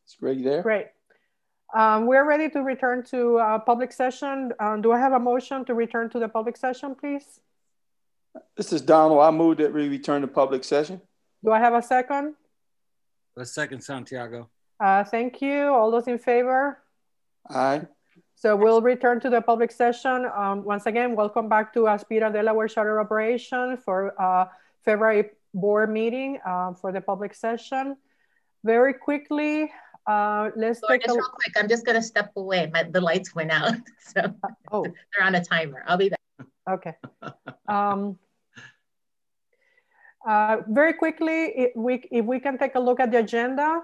Is Greg there? Great. We're ready to return to public session. Do I have a motion to return to the public session, please? This is Donald. I move that we return to public session. Do I have a second? A second, Santiago. Thank you. All those in favor? Aye. So we'll return to the public session. Once again, welcome back to Aspira Delaware Charter Operation for February board meeting for the public session. Very quickly, let's Laura, take just real quick, I'm just going to step away. The lights went out, so they're on a timer. I'll be back. Okay. Very quickly, if we can take a look at the agenda.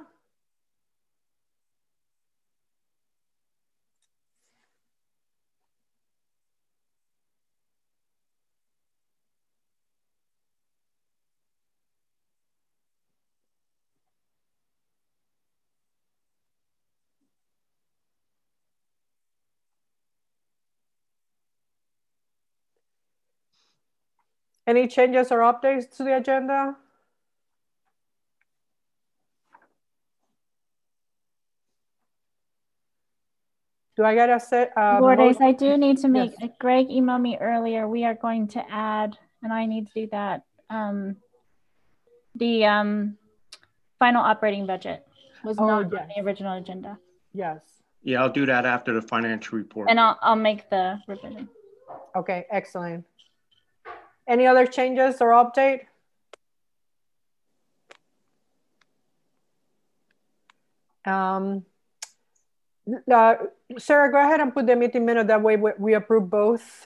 Any changes or updates to the agenda? Do I get a set? Lourdes, I do need to make, yes. Greg emailed me earlier. We are going to add, and I need to do that, the final operating budget was not on the original agenda. Yes. Yeah, I'll do that after the financial report. And I'll make the revision. Okay, excellent. Any other changes or update? Sarah, go ahead and put the meeting minute. That way we approve both.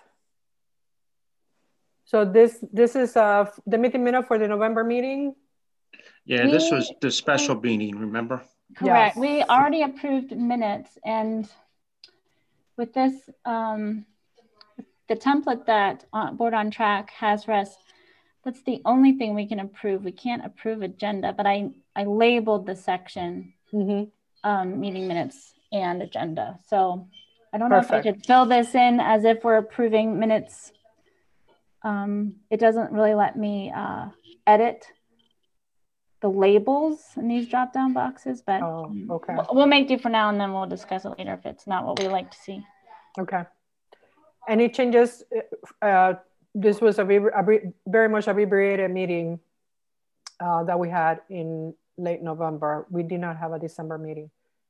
So this is the meeting minute for the November meeting? Yeah, this was the special meeting, remember? Correct. Yes. We already approved minutes, and with this, the template that Board on Track has for us, that's the only thing we can approve. We can't approve agenda, but I labeled the section meeting minutes and agenda. So I don't know if I could fill this in as if we're approving minutes. It doesn't really let me edit the labels in these drop-down boxes, but we'll make do for now, and then we'll discuss it later if it's not what we like to see. Okay. Any changes? This was a very much abbreviated meeting that we had in late November. We did not have a December meeting.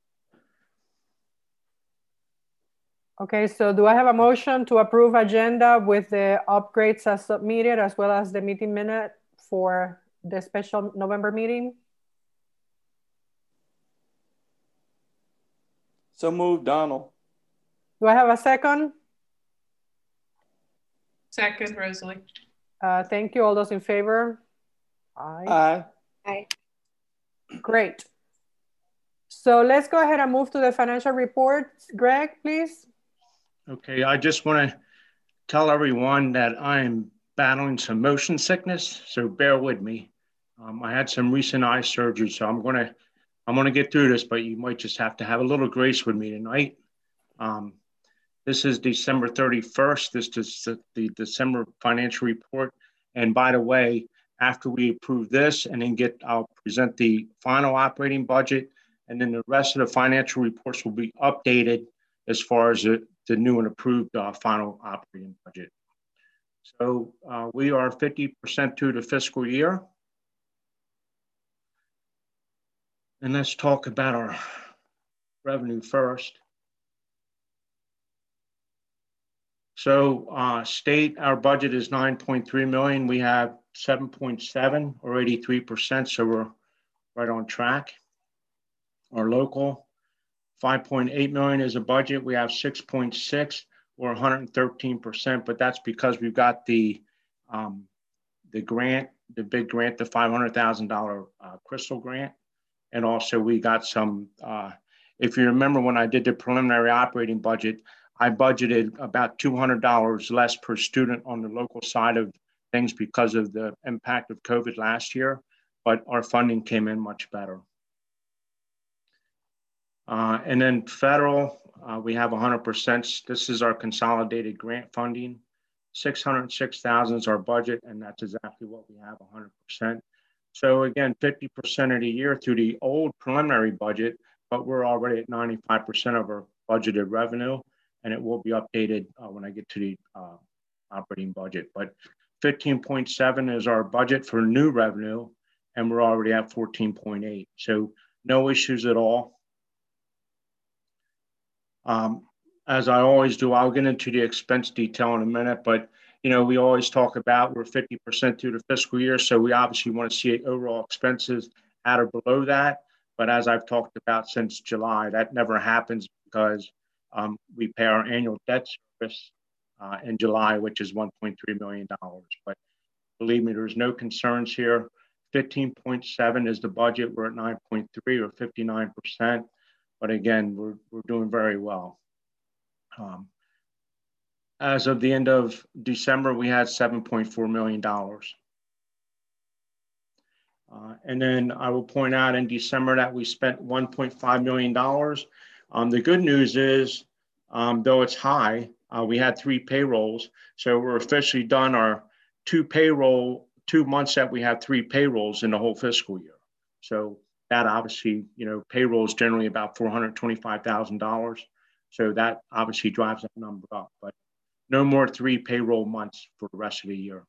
Okay, so do I have a motion to approve agenda with the upgrades as submitted, as well as the meeting minute for the special November meeting? So moved, Donald. Do I have a second? Second, Rosalie. Thank you. All those in favor? Aye. Aye. Aye. Great. So let's go ahead and move to the financial reports. Greg, please. Okay, I just want to tell everyone that I'm battling some motion sickness, so bear with me. I had some recent eye surgery, so I'm gonna get through this, but you might just have to have a little grace with me tonight. This is December 31st. This is the December financial report. And by the way, after we approve this and then I'll present the final operating budget, and then the rest of the financial reports will be updated as far as the new and approved final operating budget. So we are 50% through the fiscal year. And let's talk about our revenue first. So state, our budget is 9.3 million. We have 7.7 or 83%. So we're right on track. Our local, 5.8 million is a budget. We have 6.6 or 113%, but that's because we've got the grant, the big grant, the $500,000 Crystal grant. And also we got some, if you remember when I did the preliminary operating budget, I budgeted about $200 less per student on the local side of things because of the impact of COVID last year, but our funding came in much better. And then federal, we have 100%. This is our consolidated grant funding. 606,000 is our budget, and that's exactly what we have, 100%. So again, 50% of the year through the old preliminary budget, but we're already at 95% of our budgeted revenue, and it will be updated when I get to the operating budget. But 15.7 is our budget for new revenue, and we're already at 14.8. So no issues at all. As I always do, I'll get into the expense detail in a minute, but you know, we always talk about we're 50% through the fiscal year, so we obviously want to see overall expenses at or below that. But as I've talked about since July, that never happens because we pay our annual debt service in July, which is $1.3 million. But believe me, there's no concerns here. 15.7 is the budget. We're at 9.3 or 59%. But again, we're doing very well. As of the end of December, we had $7.4 million. And then I will point out in December that we spent $1.5 million. The good news is, though it's high, we had 3 payrolls. So we're officially done our 2 months that we had 3 payrolls in the whole fiscal year. So that obviously, you know, payroll is generally about $425,000. So that obviously drives that number up, but no more 3 payroll months for the rest of the year.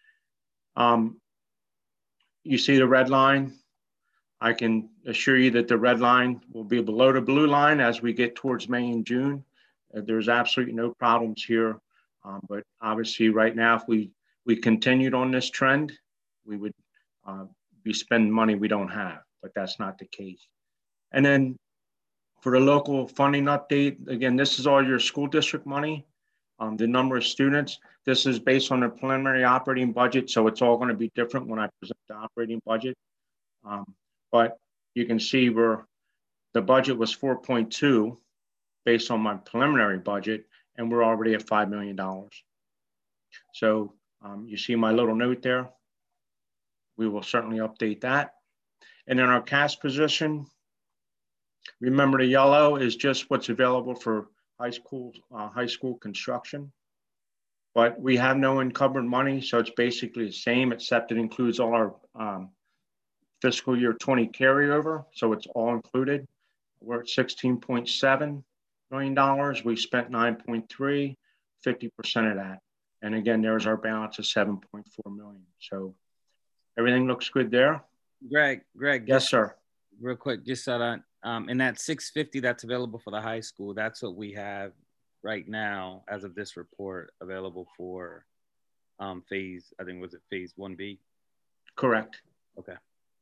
You see the red line. I can assure you that the red line will be below the blue line as we get towards May and June. There's absolutely no problems here. But obviously right now, if we continued on this trend, we would be spending money we don't have, but that's not the case. And then for the local funding update, again, this is all your school district money. The number of students, this is based on the preliminary operating budget, so it's all going to be different when I present the operating budget. But you can see where the budget was 4.2 based on my preliminary budget, and we're already at $5 million. So you see my little note there. We will certainly update that. And then our cash position, remember the yellow is just what's available for high school construction, but we have no encumbered money, so it's basically the same, except it includes all our fiscal year 20 carryover, so it's all included. We're at $16.7 million. We spent 9.3, 50% of that, and again, there's our balance of 7.4 million. So everything looks good there. Greg. Yes, sir. Real quick, just so that in that 650 that's available for the high school, that's what we have right now as of this report available for phase, I think, was it phase 1B? Correct. Okay.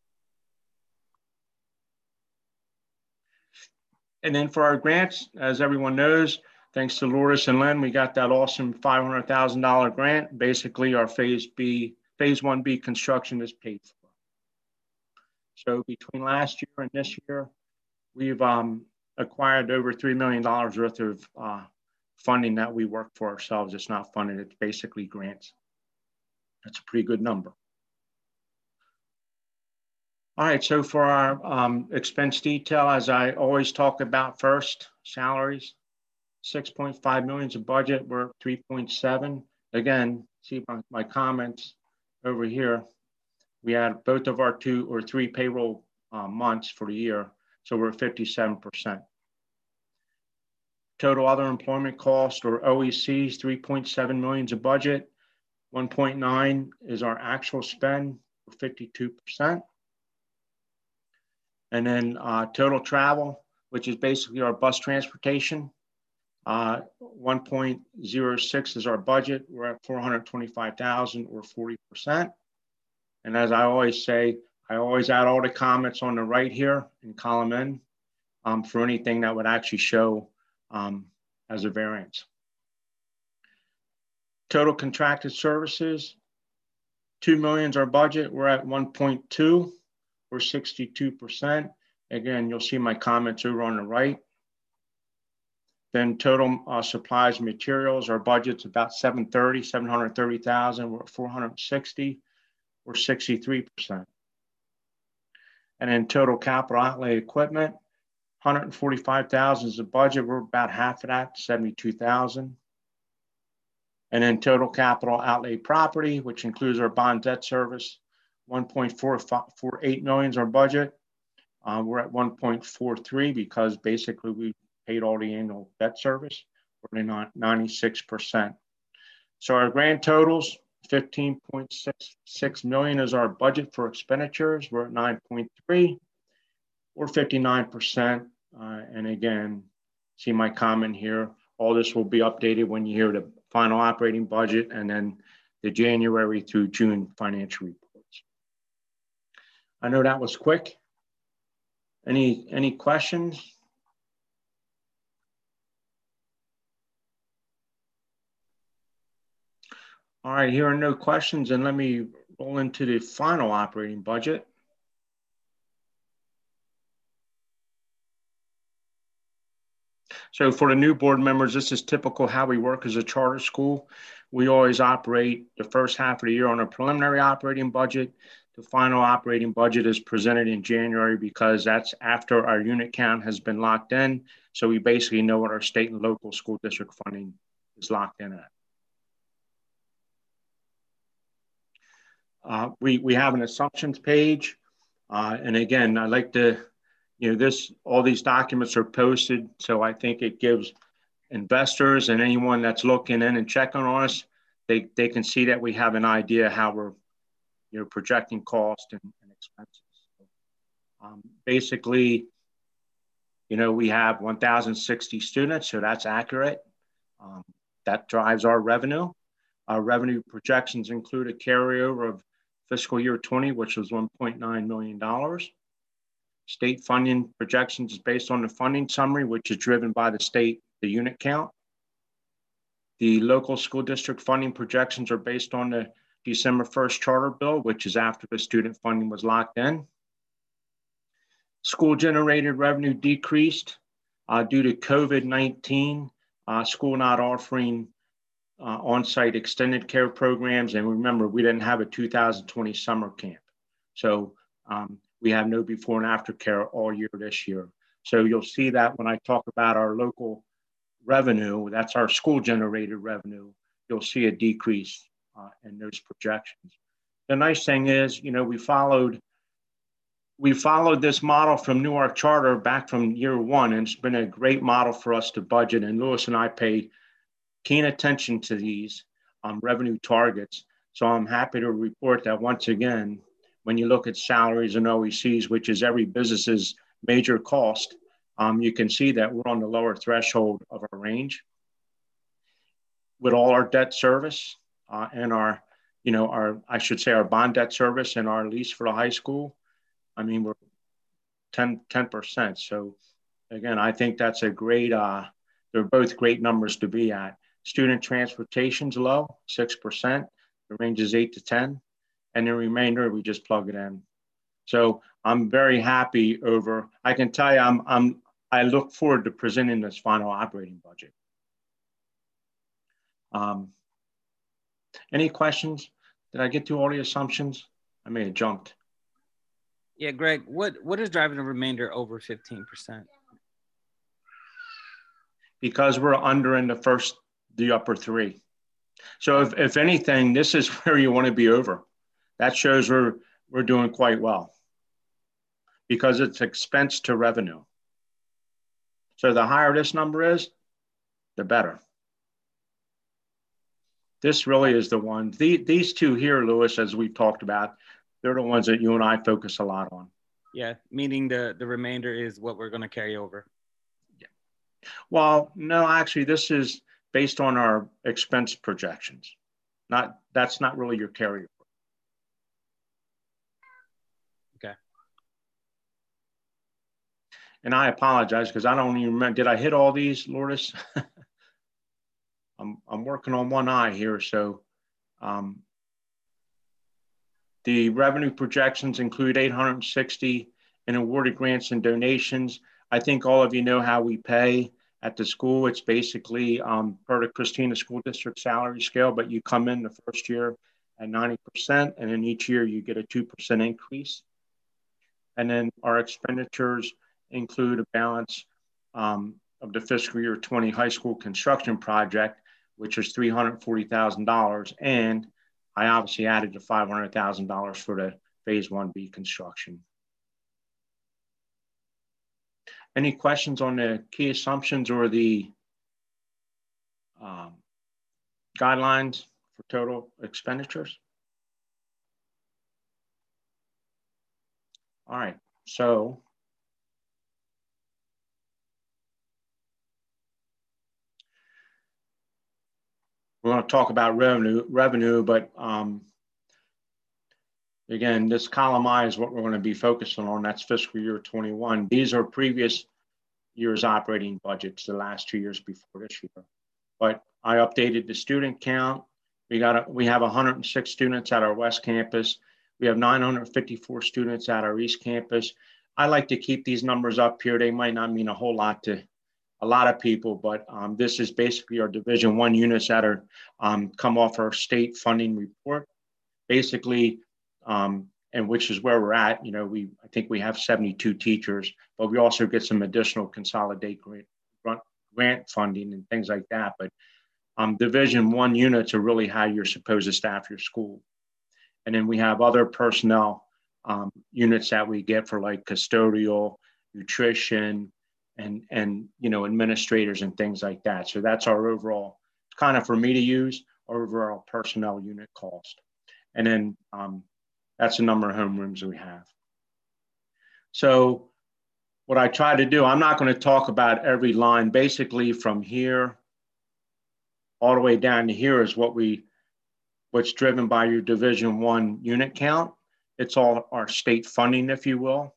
And then for our grants, as everyone knows, thanks to Lourdes and Lynn, we got that awesome $500,000 grant. Basically, our phase 1B construction is paid for. So between last year and this year, we've acquired over $3 million worth of funding that we work for ourselves. It's not funding, it's basically grants. That's a pretty good number. All right, so for our expense detail, as I always talk about first, salaries, 6.5 million is a budget, we're 3.7. Again, see my comments over here. We had both of our 2 or 3 payroll months for the year, so we're at 57%. Total other employment cost, or OECs, 3.7 million is a budget. 1.9 is our actual spend, for 52%. And then total travel, which is basically our bus transportation, 1.06 is our budget. We're at 425,000 or 40%. And as I always say, I always add all the comments on the right here in column N for anything that would actually show as a variance. Total contracted services, 2 million is our budget. We're at 1.2 or 62%. Again, you'll see my comments over on the right. Then total supplies and materials, our budget's about 730,000. We're at 460 or 63%. And then total capital outlay equipment, 145,000 is the budget. We're about half of that, 72,000. And then total capital outlay property, which includes our bond debt service, 1.448 million is our budget. We're at 1.43 because basically we paid all the annual debt service. We're at 96%. So our grand totals, 15.66 million is our budget for expenditures. We're at 9.3 or 59%. And again, see my comment here. All this will be updated when you hear the final operating budget and then the January through June financial reports. I know that was quick. Any questions? All right, here are no questions, and let me roll into the final operating budget. So for the new board members, this is typical how we work as a charter school. We always operate the first half of the year on a preliminary operating budget. The final operating budget is presented in January because that's after our unit count has been locked in. So we basically know what our state and local school district funding is locked in at. We have an assumptions page. And again, I like to, all these documents are posted. So I think it gives investors and anyone that's looking in and checking on us, they can see that we have an idea how we're projecting cost and expenses. Basically, we have 1,060 students, so that's accurate. That drives our revenue. Our revenue projections include a carryover of fiscal year 20, which was $1.9 million. State funding projections is based on the funding summary, which is driven by the state, the unit count. The local school district funding projections are based on the December 1st charter bill, which is after the student funding was locked in. School generated revenue decreased due to COVID-19, school not offering on-site extended care programs. And remember, we didn't have a 2020 summer camp. So we have no before and after care all year this year. So you'll see that when I talk about our local revenue, that's our school generated revenue, you'll see a decrease in those projections. The nice thing is, we followed this model from Newark Charter back from year one, and it's been a great model for us to budget. And Lewis and I pay keen attention to these revenue targets. So I'm happy to report that once again, when you look at salaries and OECs, which is every business's major cost, you can see that we're on the lower threshold of our range. With all our debt service and our bond debt service and our lease for the high school, I mean, we're 10%. So again, I think that's a great, they're both great numbers to be at. Student transportation's low, 6%. The range is 8 to 10. And the remainder, we just plug it in. So I'm very happy over, I can tell you, I look forward to presenting this final operating budget. Any questions? Did I get through all the assumptions? I may have jumped. Yeah, Greg, what is driving the remainder over 15%? Because we're under in the upper three. So if anything, this is where you want to be over. That shows we're doing quite well because it's expense to revenue. So the higher this number is, the better. This really is the one. These two here, Lewis, as we've talked about, they're the ones that you and I focus a lot on. Yeah, meaning the remainder is what we're going to carry over. Yeah. Well, no, actually, this is based on our expense projections. That's not really your carryover. Okay. And I apologize because I don't even remember. Did I hit all these, Lourdes? I'm working on one eye here. So the revenue projections include 860 in awarded grants and donations. I think all of you know how we pay at the school. It's basically per the Christina School District salary scale, but you come in the first year at 90%, and then each year you get a 2% increase. And then our expenditures include a balance of the fiscal year 20 high school construction project, which is $340,000. And I obviously added the $500,000 for the phase 1B construction. Any questions on the key assumptions or the guidelines for total expenditures? All right, so we're going to talk about revenue, but again, this column I is what we're going to be focusing on. That's fiscal year 21. These are previous year's operating budgets, the last 2 years before this year. But I updated the student count. We have 106 students at our West Campus. We have 954 students at our East Campus. I like to keep these numbers up here. They might not mean a whole lot to a lot of people, but this is basically our Division I units that are come off our state funding report. Basically, and which is where we're at. You know, I think we have 72 teachers, but we also get some additional consolidate grant funding and things like that. But Division I units are really how you're supposed to staff your school. And then we have other personnel units that we get for like custodial, nutrition, and you know, administrators and things like that. So that's our overall, kind of for me to use, our overall personnel unit cost. And then that's the number of homerooms we have. So what I try to do, I'm not going to talk about every line. Basically from here all the way down to here is what's driven by your Division I unit count. It's all our state funding, if you will.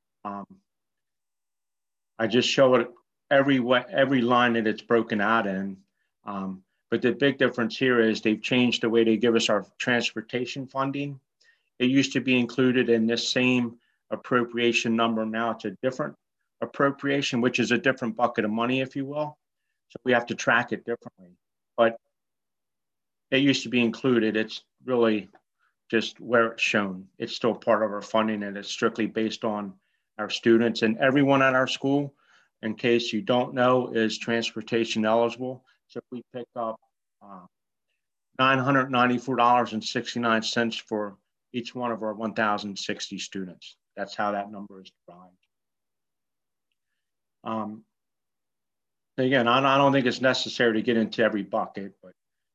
I just show it every line that it's broken out in. But the big difference here is they've changed the way they give us our transportation funding. It used to be included in this same appropriation number. Now it's a different appropriation, which is a different bucket of money, if you will. So we have to track it differently. But it used to be included. It's really just where it's shown. It's still part of our funding, and it's strictly based on our students. And everyone at our school, in case you don't know, is transportation eligible. So we pick up $994.69 for each one of our 1,060 students. That's how that number is derived. Again, I don't think it's necessary to get into every bucket, but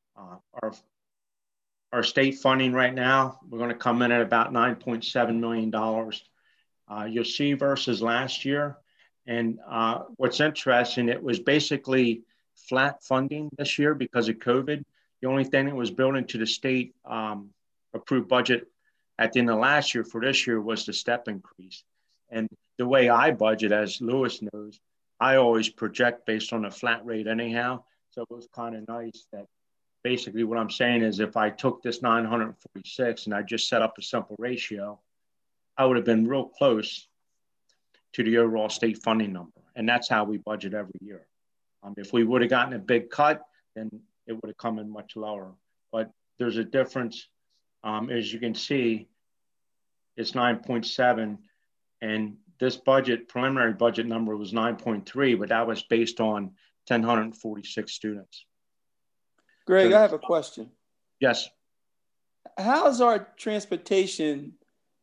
our state funding right now, we're going to come in at about $9.7 million. You'll see versus last year. And what's interesting, it was basically flat funding this year because of COVID. The only thing that was built into the state approved budget at the end of last year for this year was the step increase. And the way I budget, as Lewis knows, I always project based on a flat rate anyhow. So it was kind of nice that basically what I'm saying is if I took this 946 and I just set up a simple ratio, I would have been real close to the overall state funding number. And that's how we budget every year. If we would have gotten a big cut, then it would have come in much lower. But there's a difference. As you can see, it's 9.7. And this budget, preliminary budget number was 9.3, but that was based on 1,046 students. Greg, I have a question. Yes. How is our transportation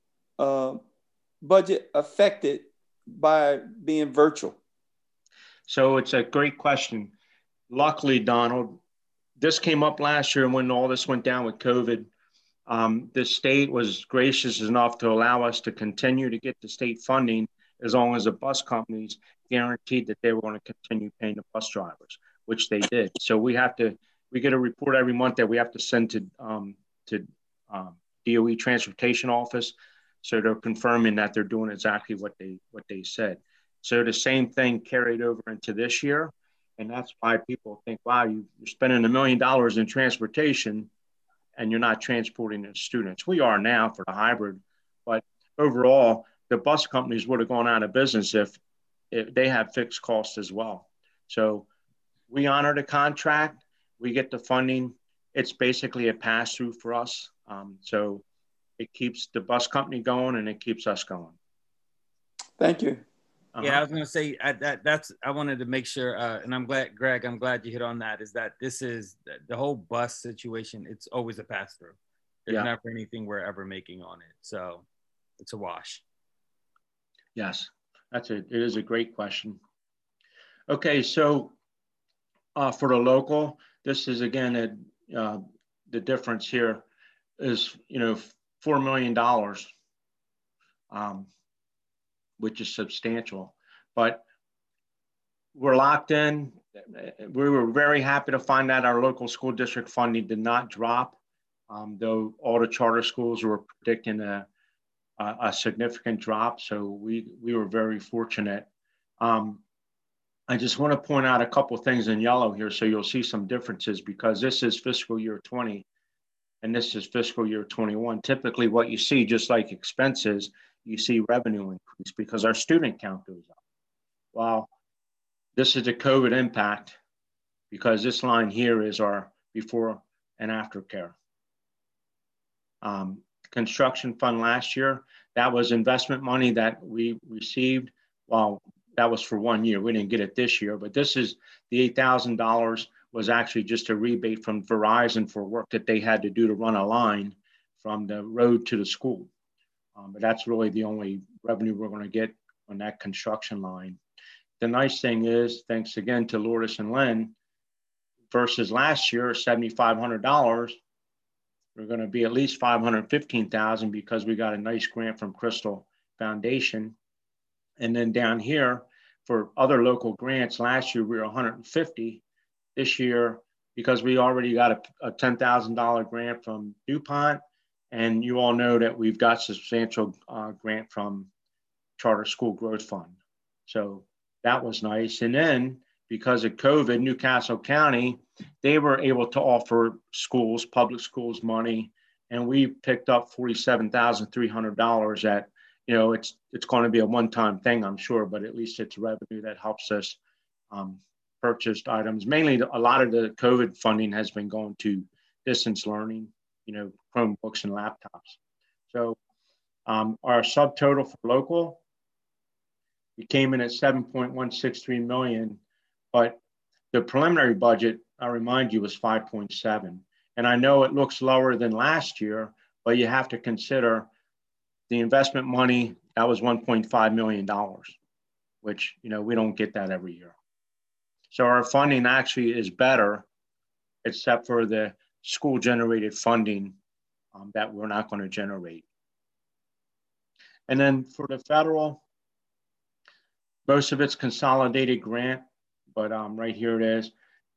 budget affected by being virtual? So it's a great question. Luckily, Donald, this came up last year when all this went down with COVID. The state was gracious enough to allow us to continue to get the state funding as long as the bus companies guaranteed that they were going to continue paying the bus drivers, which they did. So we get a report every month that we have to send to DOE Transportation Office. So they're confirming that they're doing exactly what they said. So the same thing carried over into this year. And that's why people think, wow, you're spending $1 million in transportation and you're not transporting the students. We are now for the hybrid, but overall, the bus companies would have gone out of business if they have fixed costs as well. So we honor the contract, we get the funding. It's basically a pass-through for us. So it keeps the bus company going and it keeps us going. Thank you. Yeah, I was going to say I wanted to make sure, and I'm glad, Greg, I'm glad you hit on that, is that this is the whole bus situation. It's always a pass through. There's never anything we're ever making on it. So it's a wash. Yes. It is a great question. Okay, so for the local, this is again the difference here is $4 million, which is substantial, but we're locked in. We were very happy to find out our local school district funding did not drop, though all the charter schools were predicting a significant drop. So we were very fortunate. I just want to point out a couple of things in yellow here so you'll see some differences, because this is fiscal year 20 and this is fiscal year 21. Typically what you see, just like expenses, you see revenue increase because our student count goes up. Well, this is a COVID impact because this line here is our before and after care. Construction fund last year, that was investment money that we received. Well, that was for 1 year. We didn't get it this year, but this is the $8,000 was actually just a rebate from Verizon for work that they had to do to run a line from the road to the school. But that's really the only revenue we're going to get on that construction line. The nice thing is, thanks again to Lourdes and Lynn, versus last year, $7,500, we're going to be at least $515,000 because we got a nice grant from Crystal Foundation. And then down here, for other local grants, last year we were $150,000. This year, because we already got a $10,000 grant from DuPont, and you all know that we've got substantial grant from Charter School Growth Fund. So that was nice. And then because of COVID, Newcastle County, they were able to offer schools, public schools money, and we picked up $47,300 at, it's going to be a one-time thing, I'm sure, but at least it's revenue that helps us purchase items. Mainly, a lot of the COVID funding has been going to distance learning, Chromebooks and laptops. So our subtotal for local, we came in at 7.163 million, but the preliminary budget, I remind you, was 5.7. And I know it looks lower than last year, but you have to consider the investment money, that was $1.5 million, which, we don't get that every year. So our funding actually is better, except for the school generated funding that we're not going to generate. And then for the federal, most of it's consolidated grant, but right here it is,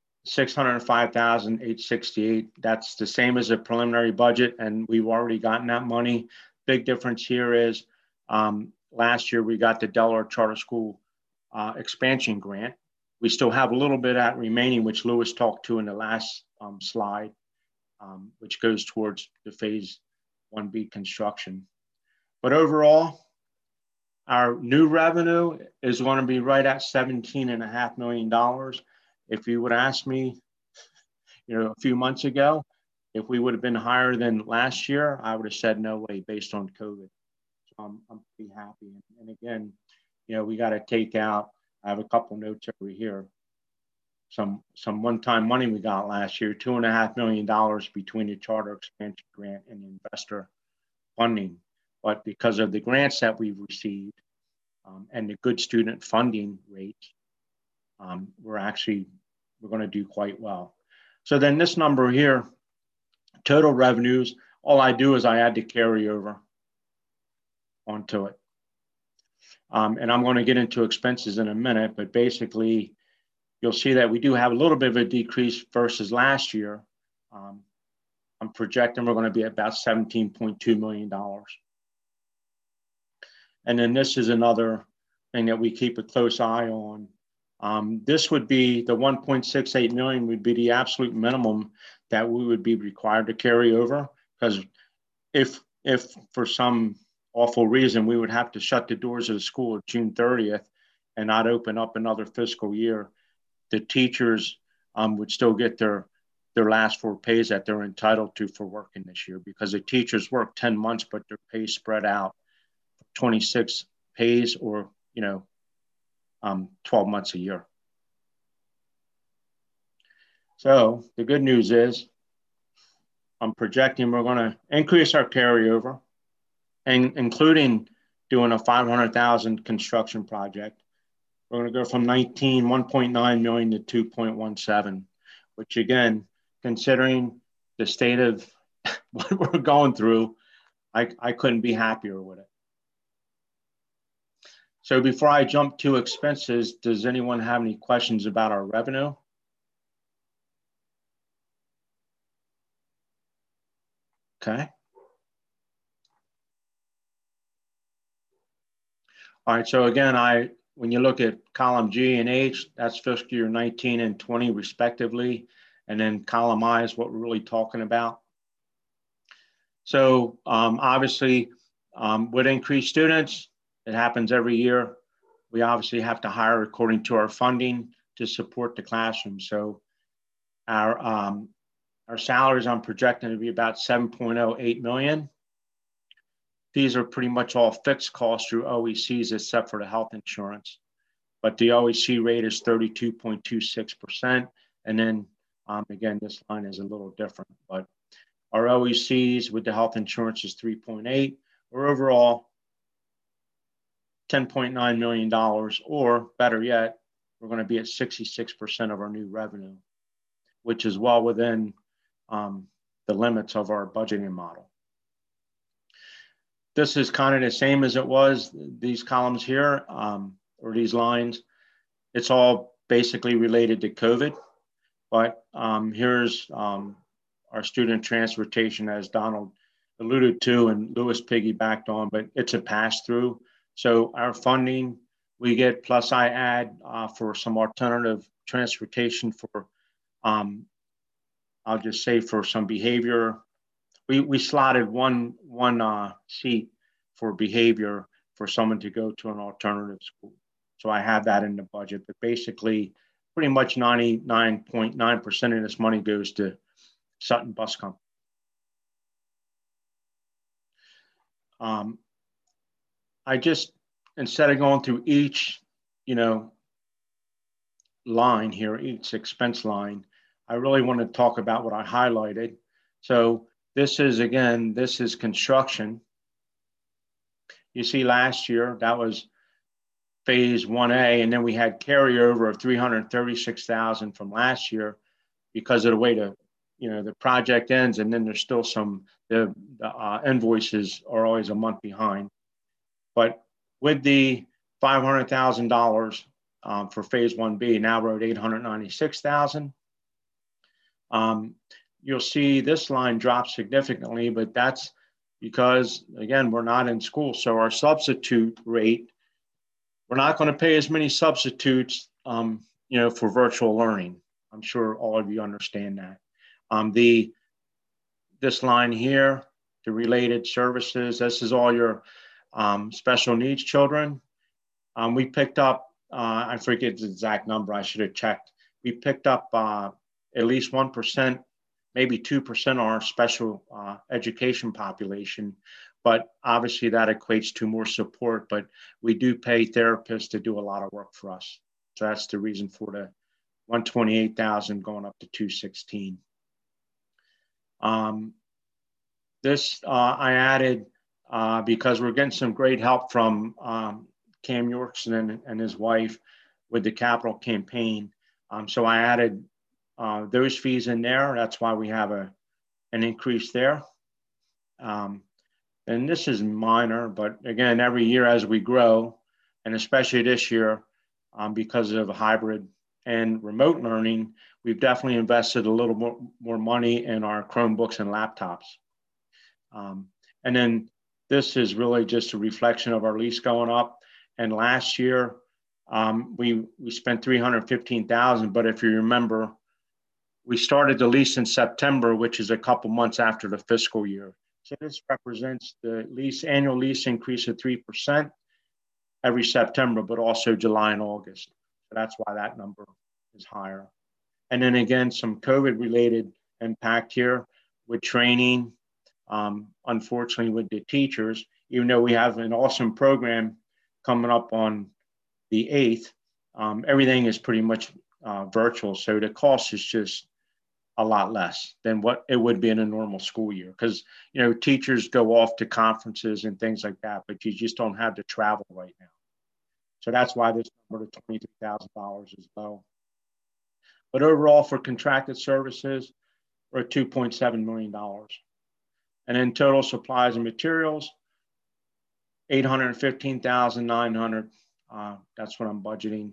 $605,868. That's the same as the preliminary budget, and we've already gotten that money. Big difference here is last year we got the Delaware Charter School expansion grant. We still have a little bit of that remaining, which Lewis talked to in the last slide, which goes towards the phase 1B construction. But overall, our new revenue is going to be right at $17.5 million. If you would ask me, a few months ago, if we would have been higher than last year, I would have said no way based on COVID. So I'm pretty happy. And again, we got to take out, I have a couple notes over here, some one-time money we got last year, $2.5 million between the charter expansion grant and the investor funding. But because of the grants that we've received and the good student funding rates, we're going to do quite well. So then this number here, total revenues, all I do is I add the carryover onto it. And I'm going to get into expenses in a minute, but basically you'll see that we do have a little bit of a decrease versus last year. I'm projecting we're going to be at about $17.2 million. And then this is another thing that we keep a close eye on. This would be the 1.68 million would be the absolute minimum that we would be required to carry over, because if for some awful reason we would have to shut the doors of the school at June 30th and not open up another fiscal year, the teachers would still get their last 4 pays that they're entitled to for working this year, because the teachers work 10 months, but their pay spread out 26 pays or 12 months a year. So the good news is I'm projecting we're going to increase our carryover, and including doing a 500,000 construction project. We're going to go from 1.9 million to 2.17, which again, considering the state of what we're going through, I couldn't be happier with it. So before I jump to expenses, does anyone have any questions about our revenue? Okay. All right, so again, when you look at column G and H, that's fiscal year 19 and 20 respectively. And then column I is what we're really talking about. So obviously with increased students, it happens every year. We obviously have to hire according to our funding to support the classroom. So our salaries I'm projecting to be about 7.08 million. These are pretty much all fixed costs through OECs except for the health insurance. But the OEC rate is 32.26%. And then again, this line is a little different, but our OECs with the health insurance is 3.8, or overall $10.9 million, or better yet, we're going to be at 66% of our new revenue, which is well within the limits of our budgeting model. This is kind of the same as it was, these columns here, or these lines. It's all basically related to COVID, but here's our student transportation, as Donald alluded to and Lewis piggybacked on, but it's a pass-through. So our funding we get, plus I add for some alternative transportation for, I'll just say for some behavior. We slotted one seat for behavior for someone to go to an alternative school. So I have that in the budget, but basically pretty much 99.9% of this money goes to Sutton Bus Company. I just, instead of going through each, line here, each expense line, I really want to talk about what I highlighted. So this is construction. You see last year, that was phase 1A, and then we had carryover of 336,000 from last year because of the way the project ends, and then there's still the invoices are always a month behind. But with the $500,000 for phase 1B, now we're at 896,000. You'll see this line drop significantly, but that's because, again, we're not in school. So our substitute rate, we're not going to pay as many substitutes, for virtual learning. I'm sure all of you understand that. This line here, the related services, this is all your special needs children. We picked up, I forget the exact number, I should have checked. We picked up at least 1%, maybe 2% of our special education population, but obviously that equates to more support, but we do pay therapists to do a lot of work for us. So that's the reason for the 128,000 going up to 216. This I added because we're getting some great help from Cam Yorkson and his wife with the capital campaign. So I added those fees in there. That's why we have an increase there. And this is minor, but again, every year as we grow, and especially this year, because of hybrid and remote learning, we've definitely invested a little more money in our Chromebooks and laptops. And then this is really just a reflection of our lease going up. And last year, we spent $315,000, but if you remember, we started the lease in September, which is a couple months after the fiscal year. So this represents the annual lease increase of 3% every September, but also July and August. So that's why that number is higher. And then again, some COVID-related impact here with training, unfortunately with the teachers, even though we have an awesome program coming up on the 8th, everything is pretty much virtual. So the cost is just a lot less than what it would be in a normal school year. Because, you know, teachers go off to conferences and things like that, but you just don't have the travel right now. So that's why this number of $23,000 is low. But overall, for contracted services, we're at $2.7 million. And then total supplies and materials, $815,900. That's what I'm budgeting.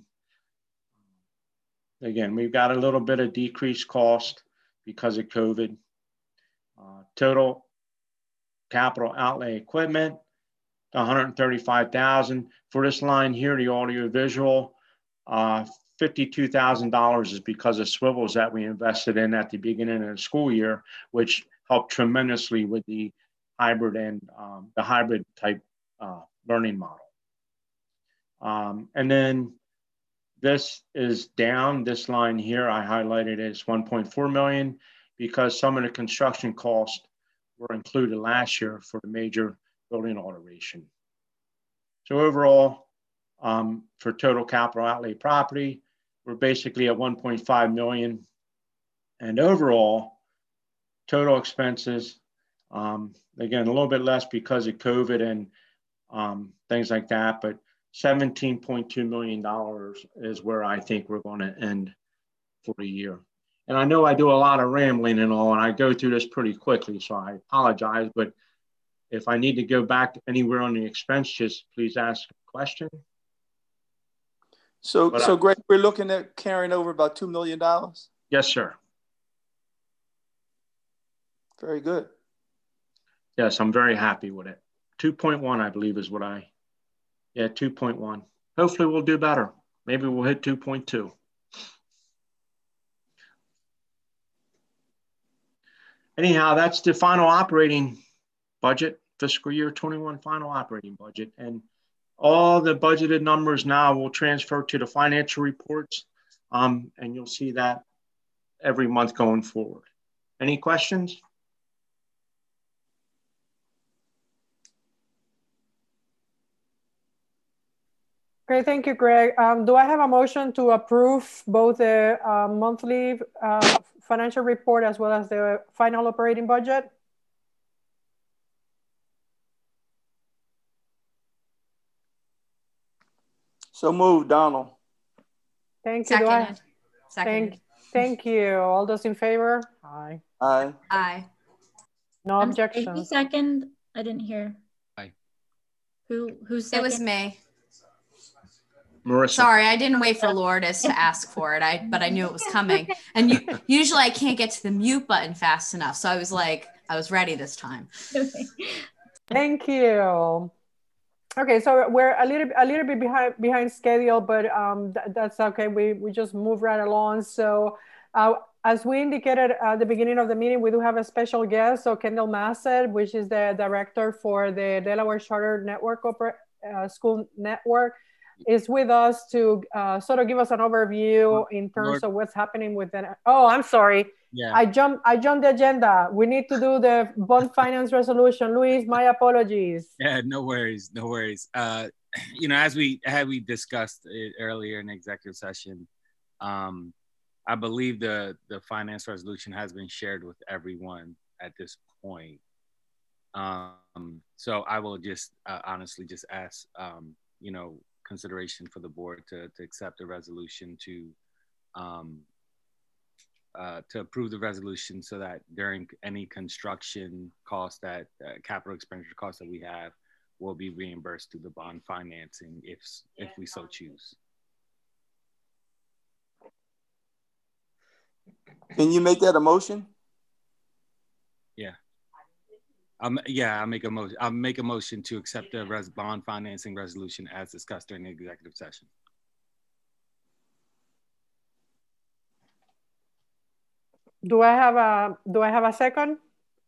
Again, we've got a little bit of decreased cost because of COVID. Total capital outlay equipment, $135,000. For this line here, the audio visual, $52,000 is because of swivels that we invested in at the beginning of the school year, which helped tremendously with the hybrid and the hybrid type learning model. And then this is down. This line here, I highlighted as 1.4 million because some of the construction costs were included last year for the major building alteration. So overall, for total capital outlay property, we're basically at 1.5 million. And overall, total expenses, again, a little bit less because of COVID and things like that, but $17.2 million is where I think we're going to end for the year. And I know I do a lot of rambling and all, and I go through this pretty quickly, so I apologize, but if I need to go back anywhere on the expense, just please ask a question. So Greg, we're looking at carrying over about $2 million? Yes, sir. Very good. Yes, I'm very happy with it. 2.1, I believe, is what yeah, 2.1. Hopefully we'll do better. Maybe we'll hit 2.2. Anyhow, that's the final operating budget, fiscal year 21 final operating budget. And all the budgeted numbers now will transfer to the financial reports. And you'll see that every month going forward. Any questions? Okay, thank you, Greg. Do I have a motion to approve both the monthly financial report as well as the final operating budget? So moved, Donald. Thank you. Second. Thank you. All those in favor? Aye. Aye. Aye. Who No objections. second? I didn't hear. Aye. Who's It second? was me. Marissa. Sorry, I didn't wait for Lourdes to ask for it. But I knew it was coming. And usually I can't get to the mute button fast enough. So I was like, I was ready this time. Thank you. Okay, so we're a little bit behind schedule, but that's okay. We just move right along. So as we indicated at the beginning of the meeting, we do have a special guest. So Kendall Massett, which is the director for the Delaware Charter Network School Network, is with us to sort of give us an overview in terms of what's happening with the. Oh, I'm sorry. Yeah. I jumped the agenda. We need to do the bond finance resolution. Luis, my apologies. Yeah, no worries, no worries. You know, as we discussed it earlier in the executive session, I believe the finance resolution has been shared with everyone at this point. So I will just honestly just ask, you know, consideration for the board to accept the resolution to approve the resolution so that during any construction costs that capital expenditure costs that we have will be reimbursed through the bond financing if we so choose. Can you make that a motion? Yeah. I'll make a motion. I'll make a motion to accept the bond financing resolution as discussed during the executive session. Do I have a second?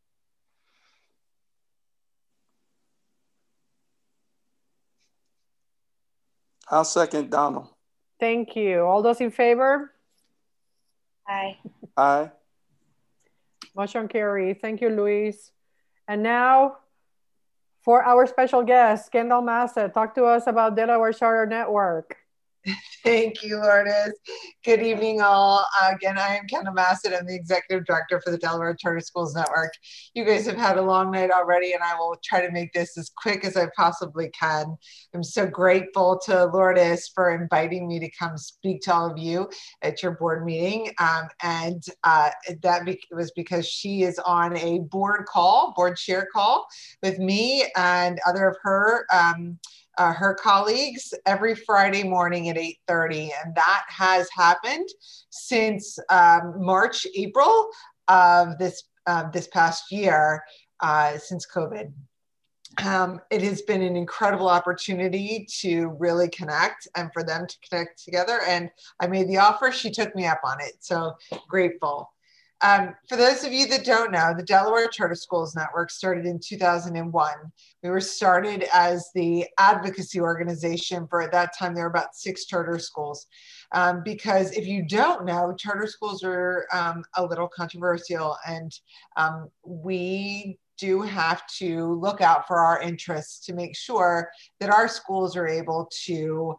I'll second Donald. Thank you. All those in favor? Aye. Aye. Motion carried. Thank you, Luis. And now for our special guest, Kendall Massett, talk to us about Delaware Charter Network. Thank you, Lourdes. Good evening, all. Again, I am Kendall Massett. I'm the Executive Director for the Delaware Charter Schools Network. You guys have had a long night already, and I will try to make this as quick as I possibly can. I'm so grateful to Lourdes for inviting me to come speak to all of you at your board meeting. That was because she is on a board share call with me and other of her colleagues every Friday morning at 8:30, and that has happened since March, April of this past year, since COVID. It has been an incredible opportunity to really connect and for them to connect together. And I made the offer, she took me up on it. So grateful. For those of you that don't know, the Delaware Charter Schools Network started in 2001. We were started as the advocacy organization for, at that time, there were about 6 charter schools. Because if you don't know, charter schools are a little controversial, and we do have to look out for our interests to make sure that our schools are able to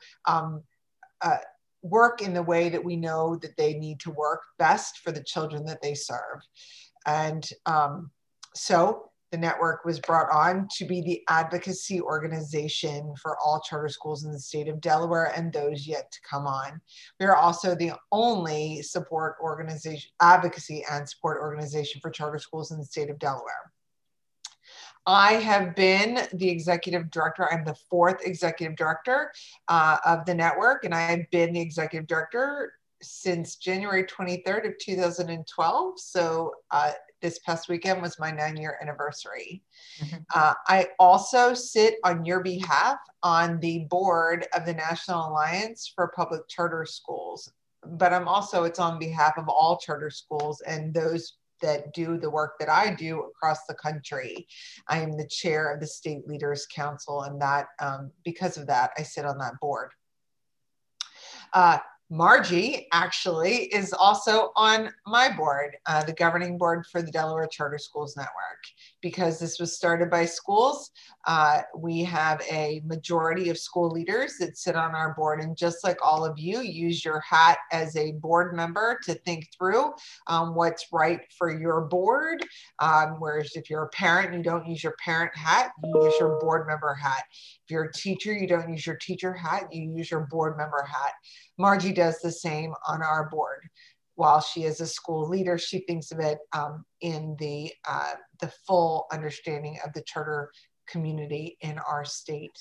work in the way that we know that they need to work best for the children that they serve. And so the network was brought on to be the advocacy organization for all charter schools in the state of Delaware and those yet to come on. We are also the only support organization, advocacy and support organization for charter schools in the state of Delaware. I have been the executive director. I'm the 4th executive director of the network, and I have been the executive director since January 23rd of 2012. So this past weekend was my 9-year anniversary. I also sit on your behalf on the board of the National Alliance for Public Charter Schools, but it's on behalf of all charter schools and those that do the work that I do across the country. I am the chair of the State Leaders Council, and that because of that, I sit on that board. Margie actually is also on my board, the governing board for the Delaware Charter Schools Network. Because this was started by schools, we have a majority of school leaders that sit on our board, and just like all of you, use your hat as a board member to think through what's right for your board. Whereas if you're a parent, you don't use your parent hat, you use your board member hat. If you're a teacher, you don't use your teacher hat, you use your board member hat. Margie does the same on our board. While she is a school leader, she thinks of it in the full understanding of the charter community in our state.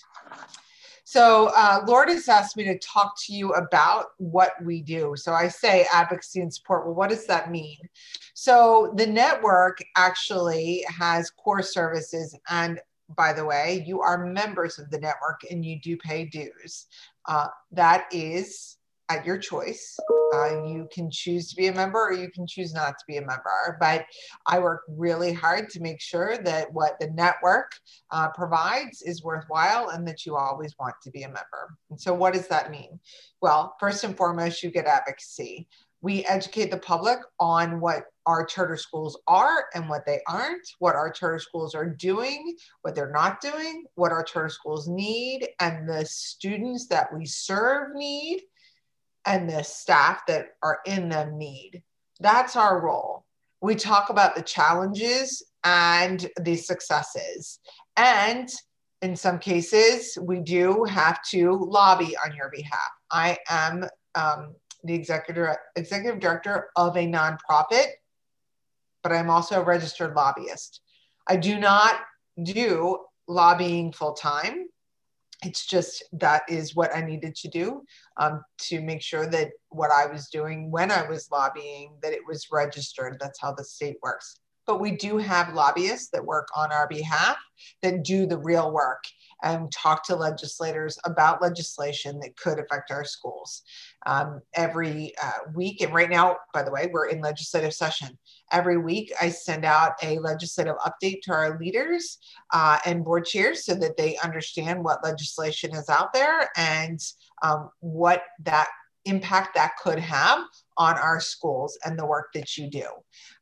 So Lourdes asked me to talk to you about what we do. So I say advocacy and support. Well, what does that mean? So the network actually has core services, and by the way, you are members of the network and you do pay dues. That is at your choice. You can choose to be a member or you can choose not to be a member, but I work really hard to make sure that what the network provides is worthwhile and that you always want to be a member. And so what does that mean? Well, first and foremost, you get advocacy. We educate the public on what our charter schools are and what they aren't, what our charter schools are doing, what they're not doing, what our charter schools need, and the students that we serve need, and the staff that are in them need. That's our role. We talk about the challenges and the successes. And in some cases, we do have to lobby on your behalf. I am the executive director of a nonprofit, but I'm also a registered lobbyist. I do not do lobbying full-time. It's just that is what I needed to do to make sure that what I was doing when I was lobbying, that it was registered. That's how the state works. But we do have lobbyists that work on our behalf that do the real work and talk to legislators about legislation that could affect our schools. Every week, and right now, by the way, we're in legislative session. Every week, I send out a legislative update to our leaders and board chairs so that they understand what legislation is out there and what that impact that could have on our schools and the work that you do.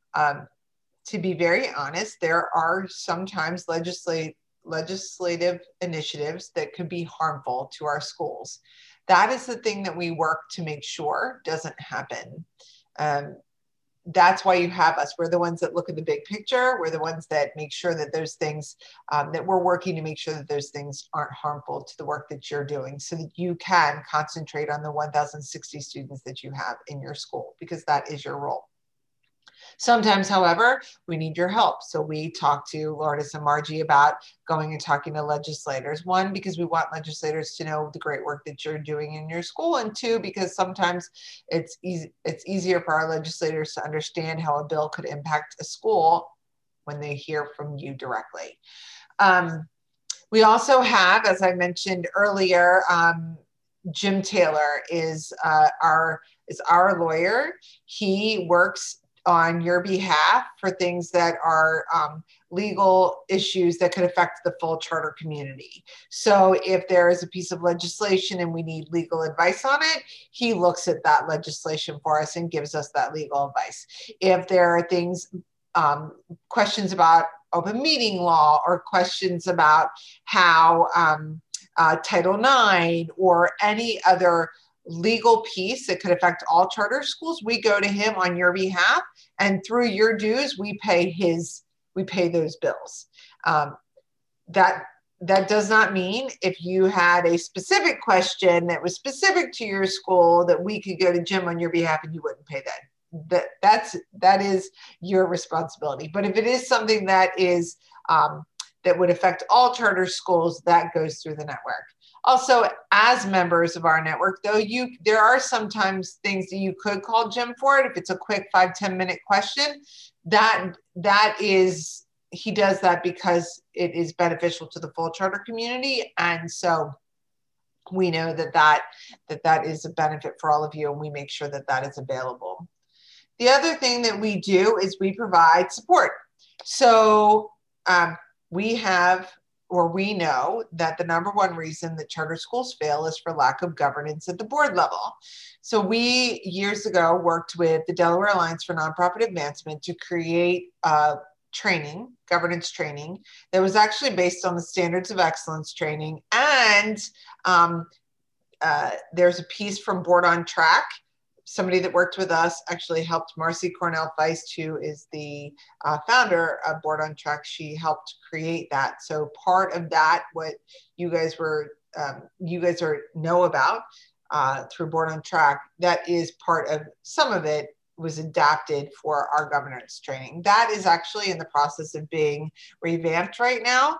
To be very honest, there are sometimes legislative initiatives that could be harmful to our schools. That is the thing that we work to make sure doesn't happen. That's why you have us. We're the ones that look at the big picture. We're the ones that make sure that those things, that we're working to make sure that those things aren't harmful to the work that you're doing, so that you can concentrate on the 1,060 students that you have in your school, because that is your role. Sometimes, however, we need your help. So we talk to Lourdes and Margie about going and talking to legislators. One, because we want legislators to know the great work that you're doing in your school. And two, because sometimes it's easier for our legislators to understand how a bill could impact a school when they hear from you directly. We also have, as I mentioned earlier, Jim Taylor is our lawyer. He works on your behalf for things that are legal issues that could affect the full charter community. So if there is a piece of legislation and we need legal advice on it, he looks at that legislation for us and gives us that legal advice. If there are things, questions about open meeting law, or questions about how Title IX or any other legal piece that could affect all charter schools, we go to him on your behalf, and through your dues, we pay those bills. That does not mean if you had a specific question that was specific to your school that we could go to Jim on your behalf and you wouldn't pay that. That is your responsibility. But if it is something that is that would affect all charter schools, that goes through the network. Also, as members of our network, though, there are sometimes things that you could call Jim for it. If it's a quick 5-10 minute question, he does that because it is beneficial to the full charter community. And so we know that is a benefit for all of you, and we make sure that that is available. The other thing that we do is we provide support. So we know that the number one reason that charter schools fail is for lack of governance at the board level. So we years ago worked with the Delaware Alliance for Nonprofit Advancement to create governance training that was actually based on the Standards of Excellence training. And there's a piece from Board on Track. Somebody that worked with us actually helped, Marcy Cornell Feist, who is the founder of Board on Track. She helped create that. So part of that, what you guys know about through Board on Track, that is part of, some of it was adapted for our governance training. That is actually in the process of being revamped right now.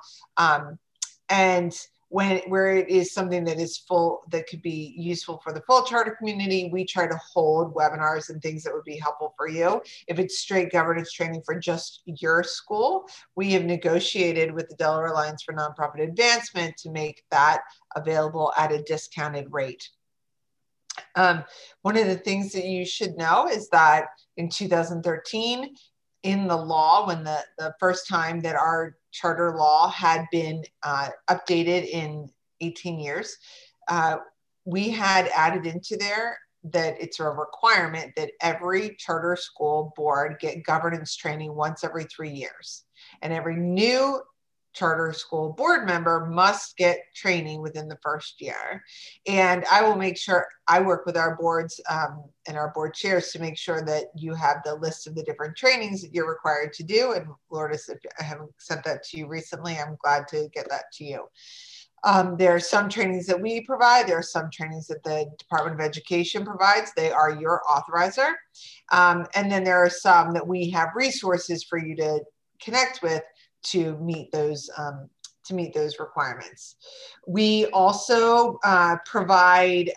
And where it is something that is full, that could be useful for the full charter community, we try to hold webinars and things that would be helpful for you. If it's straight governance training for just your school, we have negotiated with the Delaware Alliance for Nonprofit Advancement to make that available at a discounted rate. One of the things that you should know is that in 2013, in the law, when the first time that our charter law had been updated in 18 years, we had added into there that it's a requirement that every charter school board get governance training once every 3 years. And every new charter school board member must get training within the first year. And I will make sure, I work with our boards and our board chairs to make sure that you have the list of the different trainings that you're required to do. And Lourdes, if I haven't sent that to you recently, I'm glad to get that to you. There are some trainings that we provide. There are some trainings that the Department of Education provides. They are your authorizer. And then there are some that we have resources for you to connect with to meet those requirements. We also provide,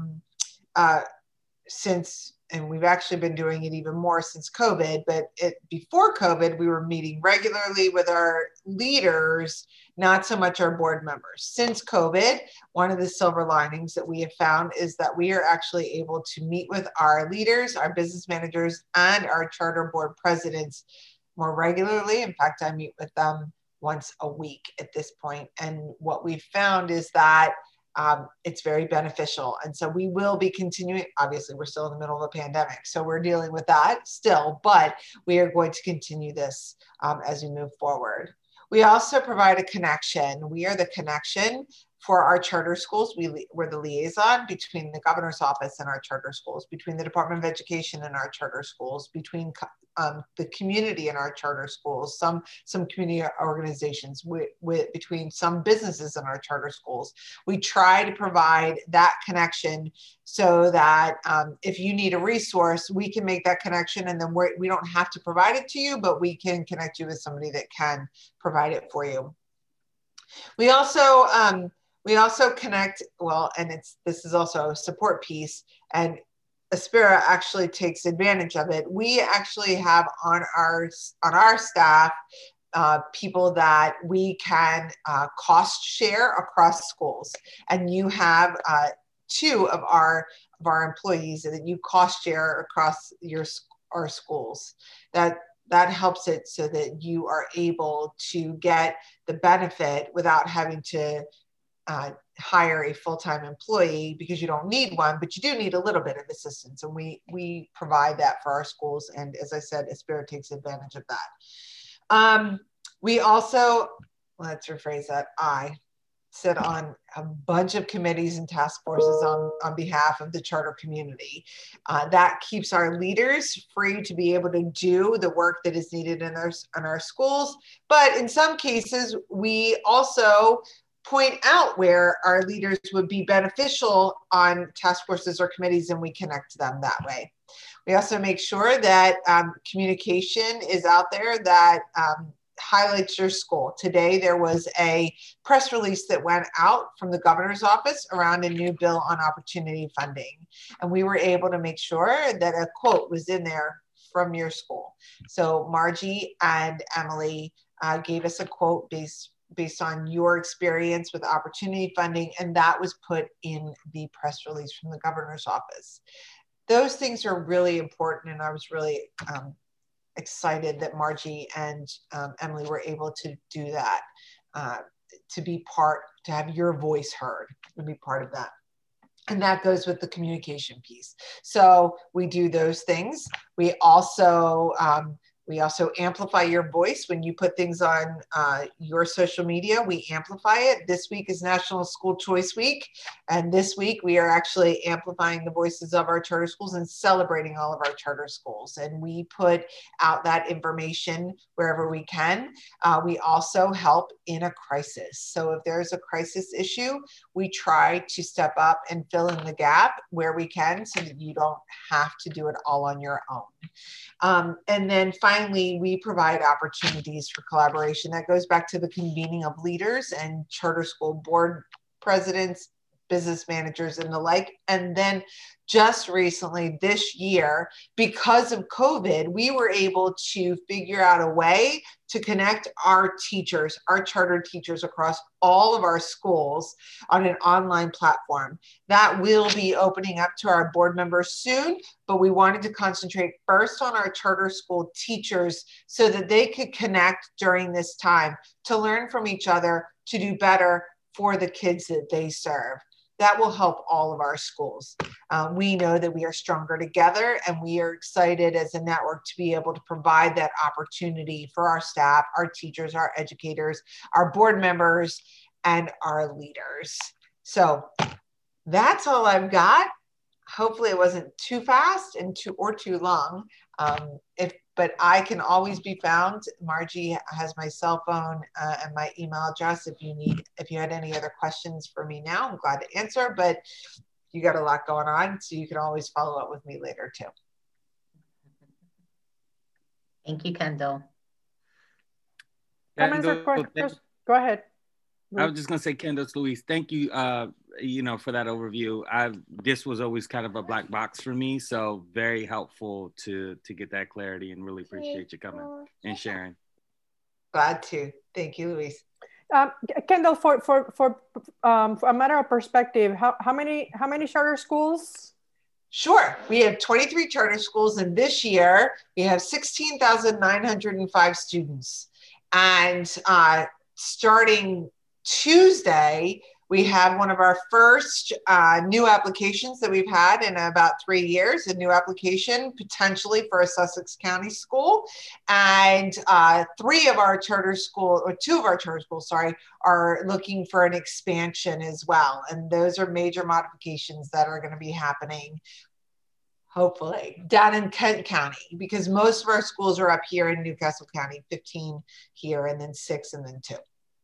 and we've actually been doing it even more since COVID, but before COVID, we were meeting regularly with our leaders, not so much our board members. Since COVID, one of the silver linings that we have found is that we are actually able to meet with our leaders, our business managers, and our charter board presidents more regularly. In fact, I meet with them once a week at this point. And what we've found is that it's very beneficial. And so we will be continuing. Obviously, we're still in the middle of a pandemic, so we're dealing with that still, but we are going to continue this as we move forward. We also provide a connection. We are the connection for our charter schools. We're the liaison between the governor's office and our charter schools, between the Department of Education and our charter schools, between the community and our charter schools, some community organizations, between some businesses in our charter schools. We try to provide that connection so that if you need a resource, we can make that connection, and then we don't have to provide it to you, but we can connect you with somebody that can provide it for you. We also connect, well, and this is also a support piece, and Aspera actually takes advantage of it. We actually have on our staff people that we can cost share across schools, and you have 2 of our employees that you cost share across our schools. That helps it so that you are able to get the benefit without having to hire a full-time employee, because you don't need one, but you do need a little bit of assistance. And we provide that for our schools. And as I said, Aspera takes advantage of that. We also, let's rephrase that, I sit on a bunch of committees and task forces on behalf of the charter community. That keeps our leaders free to be able to do the work that is needed in our schools. But in some cases, we also point out where our leaders would be beneficial on task forces or committees, and we connect them that way. We also make sure that communication is out there that highlights your school. Today, there was a press release that went out from the governor's office around a new bill on opportunity funding. And we were able to make sure that a quote was in there from your school. So Margie and Emily gave us a quote based on your experience with opportunity funding, and that was put in the press release from the governor's office. Those things are really important, and I was really excited that Margie and Emily were able to do that, to have your voice heard, to be part of that. And that goes with the communication piece. So we do those things. We also amplify your voice when you put things on your social media. We amplify it. This week is National School Choice Week. And this week we are actually amplifying the voices of our charter schools and celebrating all of our charter schools. And we put out that information wherever we can. We also help in a crisis. So if there's a crisis issue, we try to step up and fill in the gap where we can so that you don't have to do it all on your own. And then finally, we provide opportunities for collaboration. That goes back to the convening of leaders and charter school board presidents, business managers, and the like. And then just recently this year, because of COVID, we were able to figure out a way to connect our teachers, our charter teachers across all of our schools on an online platform. That will be opening up to our board members soon, but we wanted to concentrate first on our charter school teachers so that they could connect during this time to learn from each other, to do better for the kids that they serve. That will help all of our schools. We know that we are stronger together, and we are excited as a network to be able to provide that opportunity for our staff, our teachers, our educators, our board members, and our leaders. So that's all I've got. Hopefully it wasn't too fast and too long. But I can always be found. Margie has my cell phone and my email address if you had any other questions for me now. I'm glad to answer, but you got a lot going on, so you can always follow up with me later too. Thank you, Kendall. Comments or questions? Go ahead. I was just gonna say, Kendall, Luis, thank you, for that overview. This was always kind of a black box for me, so very helpful to get that clarity, and really appreciate you coming and sharing. Glad to. Thank you, Luis. Kendall, for a matter of perspective, how many charter schools? Sure. We have 23 charter schools, and this year we have 16,905 students. And starting Tuesday, We have one of our first new applications that we've had in about 3 years, a new application potentially for a Sussex County school. And 2 of our charter schools, sorry, are looking for an expansion as well. And those are major modifications that are going to be happening, hopefully, down in Kent County, because most of our schools are up here in Newcastle County, 15 here, and then 6, and then 2.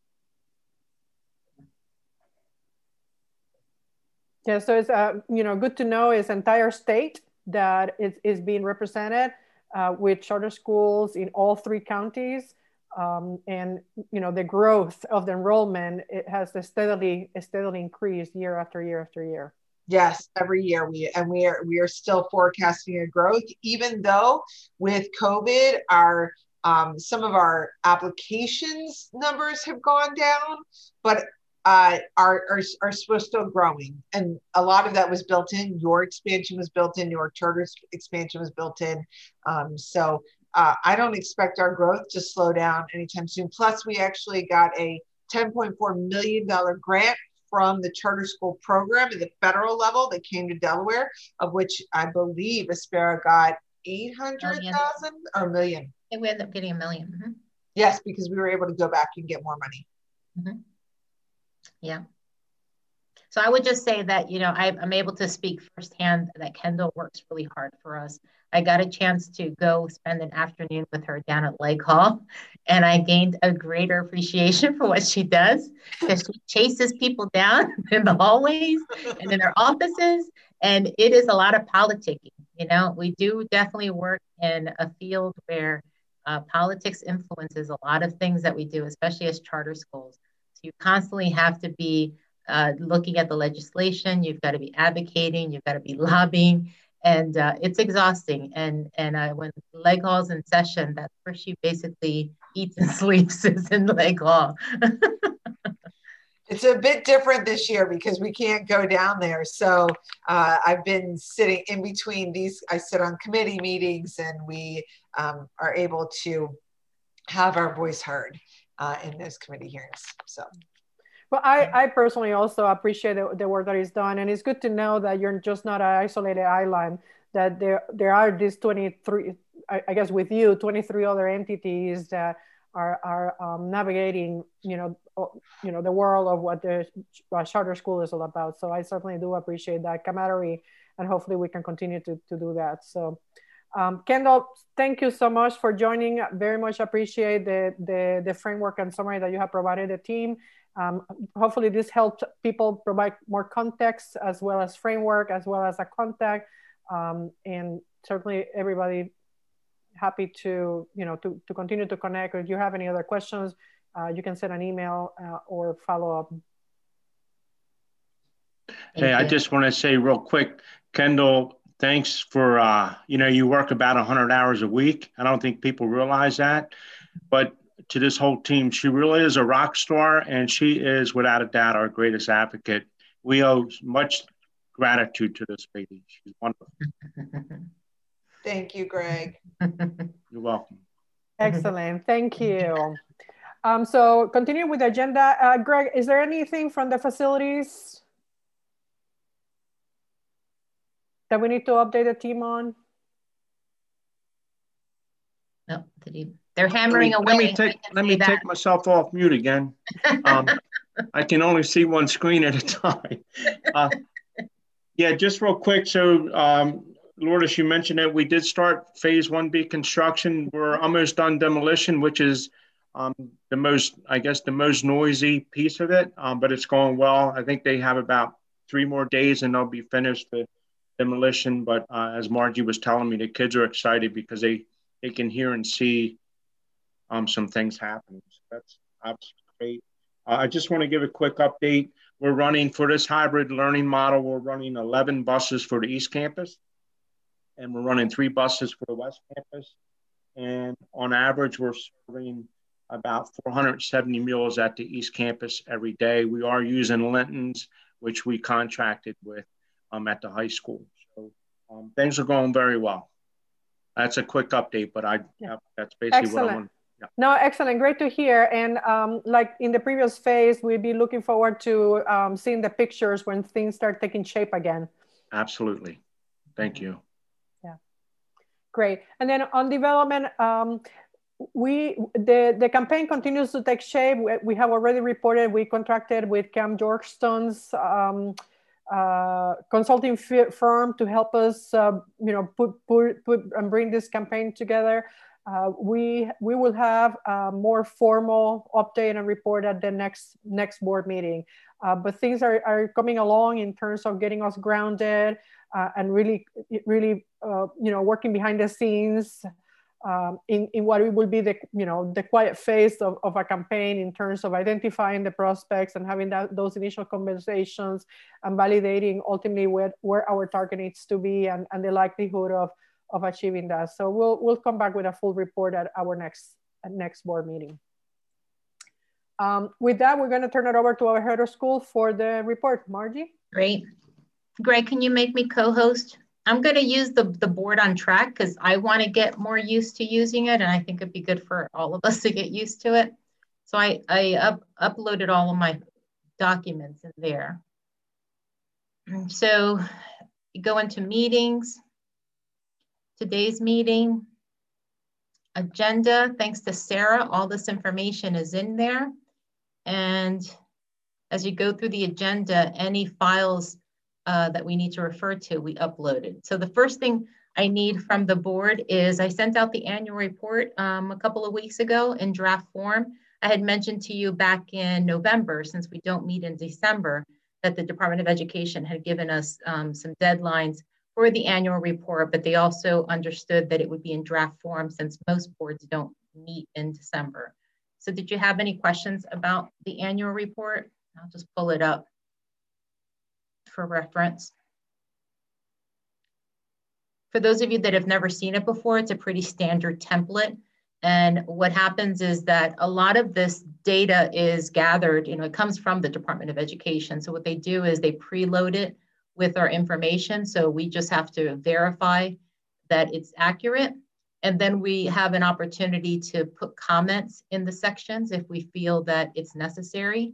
Yeah, so it's good to know it's entire state that is being represented with charter schools in all 3 counties, and the growth of the enrollment, it has steadily increased year after year after year. Yes, every year we are still forecasting a growth, even though with COVID, our some of our applications numbers have gone down, but are still growing, and a lot of that was built in. Your expansion was built in. Your charter expansion was built in. So I don't expect our growth to slow down anytime soon. Plus, we actually got a $10.4 million grant from the charter school program at the federal level that came to Delaware, of which I believe Aspera got 800,000 or $1 million. I think we ended up getting $1 million. Mm-hmm. Yes, because we were able to go back and get more money. Mm-hmm. Yeah. So I would just say that, I'm able to speak firsthand that Kendall works really hard for us. I got a chance to go spend an afternoon with her down at Lake Hall, and I gained a greater appreciation for what she does, because she chases people down in the hallways and in their offices, and it is a lot of politicking. We do definitely work in a field where politics influences a lot of things that we do, especially as charter schools. So you constantly have to be looking at the legislation. You've got to be advocating. You've got to be lobbying, and it's exhausting. And when Lake Hall's in session, that's where she basically eats and sleeps, is in Lake Hall. It's a bit different this year because we can't go down there. So I've been sitting in between these. I sit on committee meetings, and we are able to have our voice heard in those committee hearings. So. Well, I personally also appreciate the work that is done, and it's good to know that you're just not an isolated island, that there are these 23, I guess with you, 23 other entities that are navigating, the world of what the charter school is all about. So I certainly do appreciate that camaraderie, and hopefully we can continue to do that. So Kendall, thank you so much for joining. Very much appreciate the framework and summary that you have provided the team. Hopefully this helped people provide more context, as well as framework, as well as a contact, and certainly everybody happy to continue to connect. If you have any other questions, you can send an email or follow up. Hey, I just want to say real quick, Kendall, thanks for, you work about 100 hours a week. I don't think people realize that, but to this whole team, she really is a rock star, and she is without a doubt our greatest advocate. We owe much gratitude to this lady. She's wonderful. Thank you, Greg. You're welcome. Excellent. Thank you. So continue with the agenda. Greg, is there anything from the facilities that we need to update the team on? No, they're hammering away. Let me take myself off mute again. I can only see one screen at a time. Yeah, just real quick. So, Lourdes, you mentioned that we did start phase 1B construction. We're almost done demolition, which is the most noisy piece of it, but it's going well. I think they have about 3 more days and they'll be finished the demolition. But as Margie was telling me, the kids are excited because they can hear and see some things happening. So that's absolutely great. I just want to give a quick update. We're running, for this hybrid learning model, we're running 11 buses for the East Campus, and we're running 3 buses for the West Campus. And on average, we're serving about 470 meals at the East Campus every day. We are using Linton's, which we contracted with at the high school. So things are going very well. That's a quick update, but that's basically Excellent. what I want. Yeah. No, excellent, great to hear. And like in the previous phase, we'd be looking forward to seeing the pictures when things start taking shape again. Absolutely. Thank you. Yeah, great. And then on development, the campaign continues to take shape. We have already reported we contracted with Camp Georgestone's consulting firm to help us, put and bring this campaign together. We will have a more formal update and report at the next board meeting. But things are coming along in terms of getting us grounded and really, working behind the scenes. In what it will be the quiet phase of a campaign in terms of identifying the prospects and having those initial conversations and validating ultimately where our target needs to be and the likelihood of achieving that. So we'll come back with a full report at our next board meeting. With that, we're going to turn it over to our head of school for the report. Margie? Great. Greg, can you make me co-host? I'm going to use the board on track because I want to get more used to using it, and I think it'd be good for all of us to get used to it. So I uploaded all of my documents in there. So you go into meetings, today's meeting, agenda. Thanks to Sarah, all this information is in there. And as you go through the agenda, any files that we need to refer to, we uploaded. So the first thing I need from the board is I sent out the annual report a couple of weeks ago in draft form. I had mentioned to you back in November, since we don't meet in December, that the Department of Education had given us some deadlines for the annual report, but they also understood that it would be in draft form since most boards don't meet in December. So did you have any questions about the annual report? I'll just pull it up for reference. For those of you that have never seen it before, it's a pretty standard template. And what happens is that a lot of this data is gathered, it comes from the Department of Education. So what they do is they preload it with our information. So we just have to verify that it's accurate. And then we have an opportunity to put comments in the sections if we feel that it's necessary.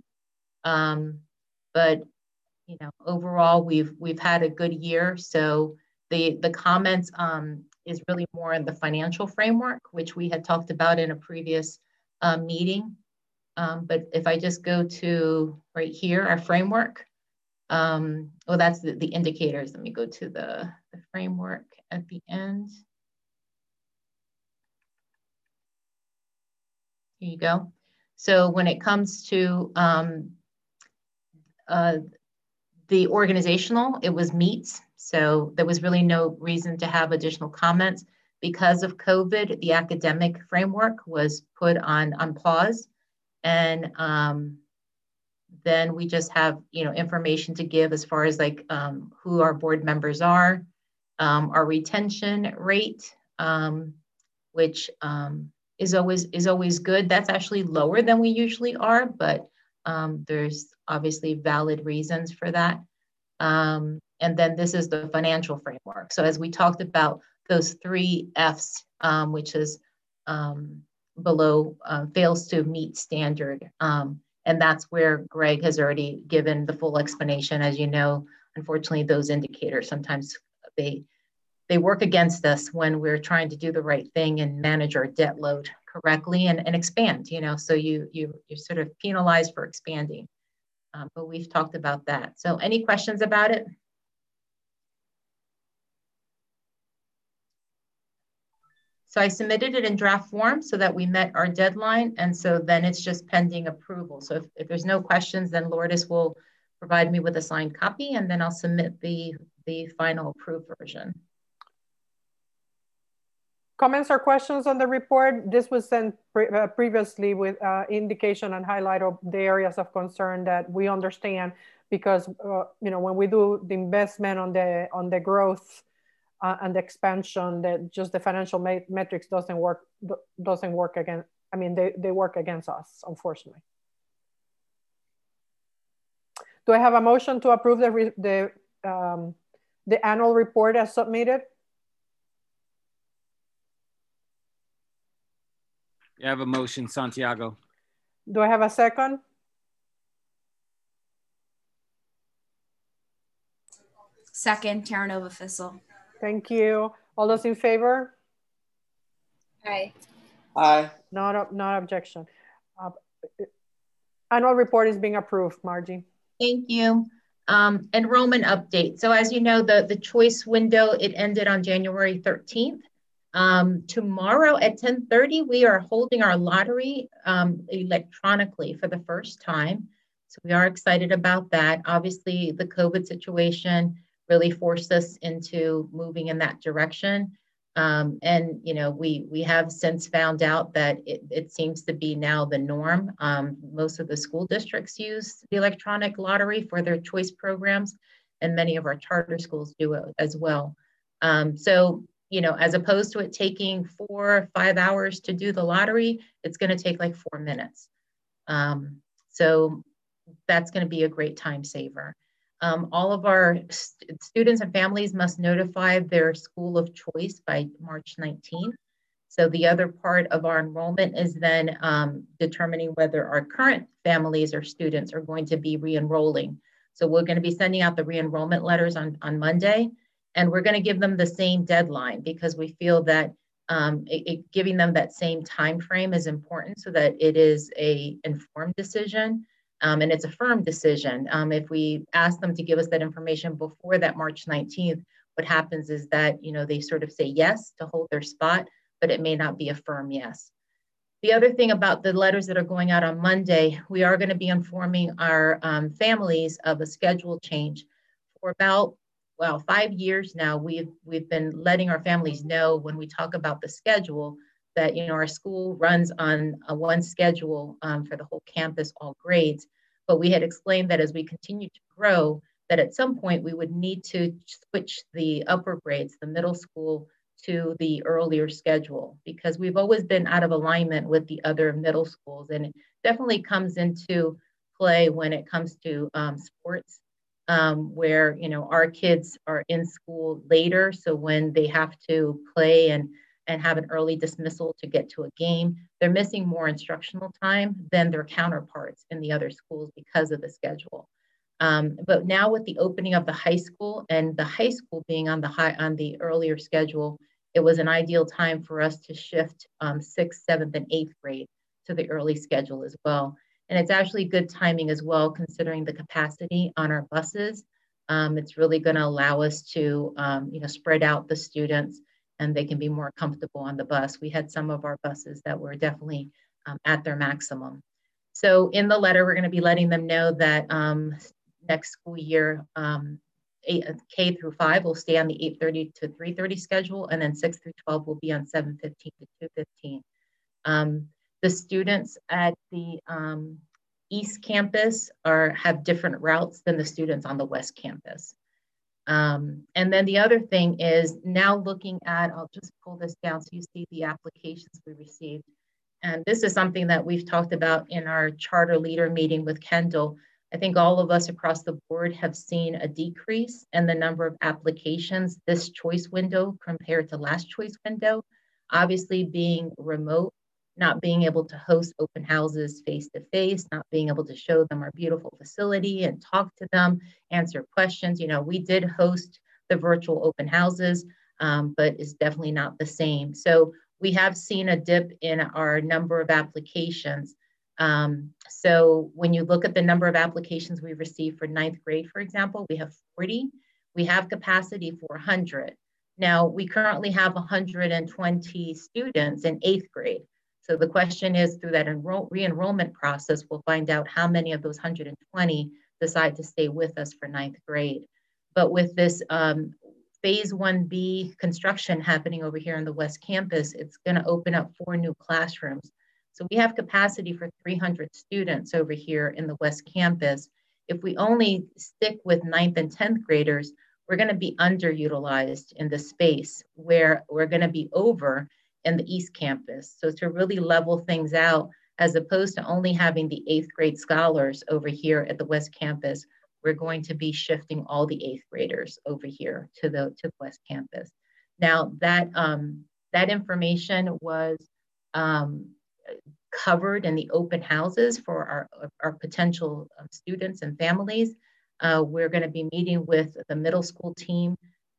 But overall, we've had a good year. So the comments is really more in the financial framework, which we had talked about in a previous meeting. But if I just go to right here, our framework, well, that's the indicators. Let me go to the framework at the end. Here you go. So when it comes to the organizational, it was meets. So there was really no reason to have additional comments. Because of COVID, the academic framework was put on pause. And then we just have, information to give as far as like who our board members are, our retention rate, which is always good. That's actually lower than we usually are, but there's obviously valid reasons for that. And then this is the financial framework. So as we talked about those 3 Fs, which is below fails to meet standard. And that's where Greg has already given the full explanation. As you know, unfortunately, those indicators, sometimes they work against us when we're trying to do the right thing and manage our debt load correctly and expand, so you're sort of penalized for expanding. But we've talked about that. So any questions about it? So I submitted it in draft form so that we met our deadline. And so then it's just pending approval. So if there's no questions, then Lourdes will provide me with a signed copy, and then I'll submit the final approved version. Comments or questions on the report? This was sent previously with indication and highlight of the areas of concern that we understand, because when we do the investment on the growth and the expansion, that just the financial metrics doesn't work again. I mean, they work against us, unfortunately. Do I have a motion to approve the annual report as submitted? You have a motion, Santiago. Do I have a second? Second, Terranova Fissel. Thank you. All those in favor? Aye. Aye. Not objection. Annual report is being approved, Margie. Thank you. Enrollment update. So as you know, the choice window, it ended on January 13th. Tomorrow at 10:30, we are holding our lottery electronically for the first time. So we are excited about that. Obviously, the COVID situation really forced us into moving in that direction. And, you know, we have since found out that it seems to be now the norm. Most of the school districts use the electronic lottery for their choice programs, and many of our charter schools do it as well. So, you know, as opposed to it taking 4 or 5 hours to do the lottery, it's going to take like 4 minutes. So that's going to be a great time saver. All of our students and families must notify their school of choice by March 19th. So the other part of our enrollment is then determining whether our current families or students are going to be re-enrolling. So we're going to be sending out the re-enrollment letters on Monday, and we're going to give them the same deadline because we feel that giving them that same time frame is important so that it is an informed decision. And it's a firm decision. If we ask them to give us that information before that March 19th, what happens is that, you know, they sort of say yes to hold their spot, but it may not be a firm yes. The other thing about the letters that are going out on Monday, we are going to be informing our families of a schedule change. For about, well, 5 years now, we've been letting our families know when we talk about the schedule that, you know, our school runs on one schedule for the whole campus, all grades. But we had explained that as we continue to grow, that at some point we would need to switch the upper grades, the middle school, to the earlier schedule, because we've always been out of alignment with the other middle schools. And it definitely comes into play when it comes to sports, where, you know, our kids are in school later. So when they have to play and have an early dismissal to get to a game, they're missing more instructional time than their counterparts in the other schools because of the schedule. But now with the opening of the high school and the high school being on the earlier schedule, it was an ideal time for us to shift 6th, 7th, and 8th grade to the early schedule as well. And it's actually good timing as well, considering the capacity on our buses. It's really going to allow us to you know, spread out the students, and they can be more comfortable on the bus. We had some of our buses that were definitely at their maximum. So in the letter, we're going to be letting them know that next school year, K through 5 will stay on the 8:30 to 3:30 schedule, and then 6 through 12 will be on 7:15 to 2:15. The students at the East Campus have different routes than the students on the West Campus. And then the other thing is now looking at, I'll just pull this down so you see the applications we received. And this is something that we've talked about in our charter leader meeting with Kendall. I think all of us across the board have seen a decrease in the number of applications this choice window compared to last choice window. Obviously being remote, not being able to host open houses face-to-face, not being able to show them our beautiful facility and talk to them, answer questions. You know, we did host the virtual open houses, but it's definitely not the same. So we have seen a dip in our number of applications. So when you look at the number of applications we received for 9th grade, for example, we have 40. We have capacity for 100. Now, we currently have 120 students in 8th grade. So the question is, through that re-enrollment process, we'll find out how many of those 120 decide to stay with us for 9th grade. But with this phase 1B construction happening over here in the West Campus, it's going to open up 4 new classrooms. So we have capacity for 300 students over here in the West Campus. If we only stick with 9th and 10th graders, we're going to be underutilized in the space where we're going to be over in the East Campus. So to really level things out, as opposed to only having the 8th grade scholars over here at the West Campus, we're going to be shifting all the 8th graders over here to the West Campus. Now that information was covered in the open houses for our potential students and families. We're going to be meeting with the middle school team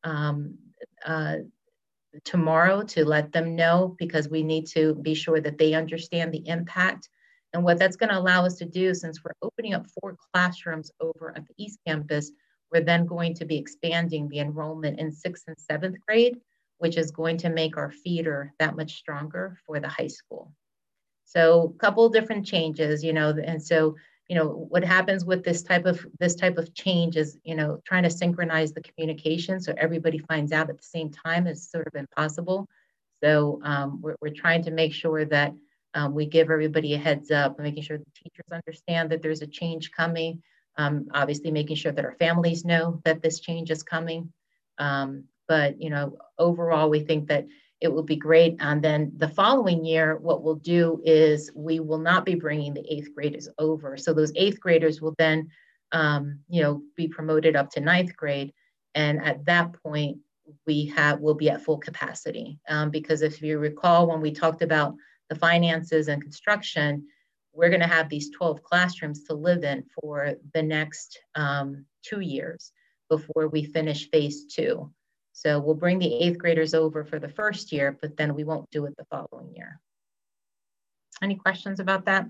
tomorrow to let them know, because we need to be sure that they understand the impact. And what that's going to allow us to do, since we're opening up 4 classrooms over at the East Campus, we're then going to be expanding the enrollment in 6th and 7th grade, which is going to make our feeder that much stronger for the high school. So a couple of different changes, you know, and so, you know, what happens with this type of change is, you know, trying to synchronize the communication so everybody finds out at the same time is sort of impossible. So we're trying to make sure that we give everybody a heads up, making sure the teachers understand that there's a change coming. Obviously making sure that our families know that this change is coming. But, you know, overall, we think that it will be great. And then the following year, what we'll do is we will not be bringing the 8th graders over. So those 8th graders will then, you know, be promoted up to 9th grade. And at that point, we'll be at full capacity. Because if you recall, when we talked about the finances and construction, we're going to have these 12 classrooms to live in for the next 2 years before we finish phase 2. So we'll bring the 8th graders over for the first year, but then we won't do it the following year. Any questions about that?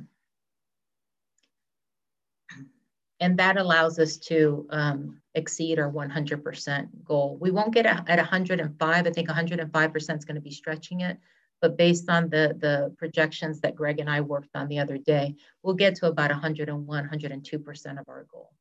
And that allows us to exceed our 100% goal. We won't get at 105. I think 105% is going to be stretching it. But based on the projections that Greg and I worked on the other day, we'll get to about 101, 102% of our goal.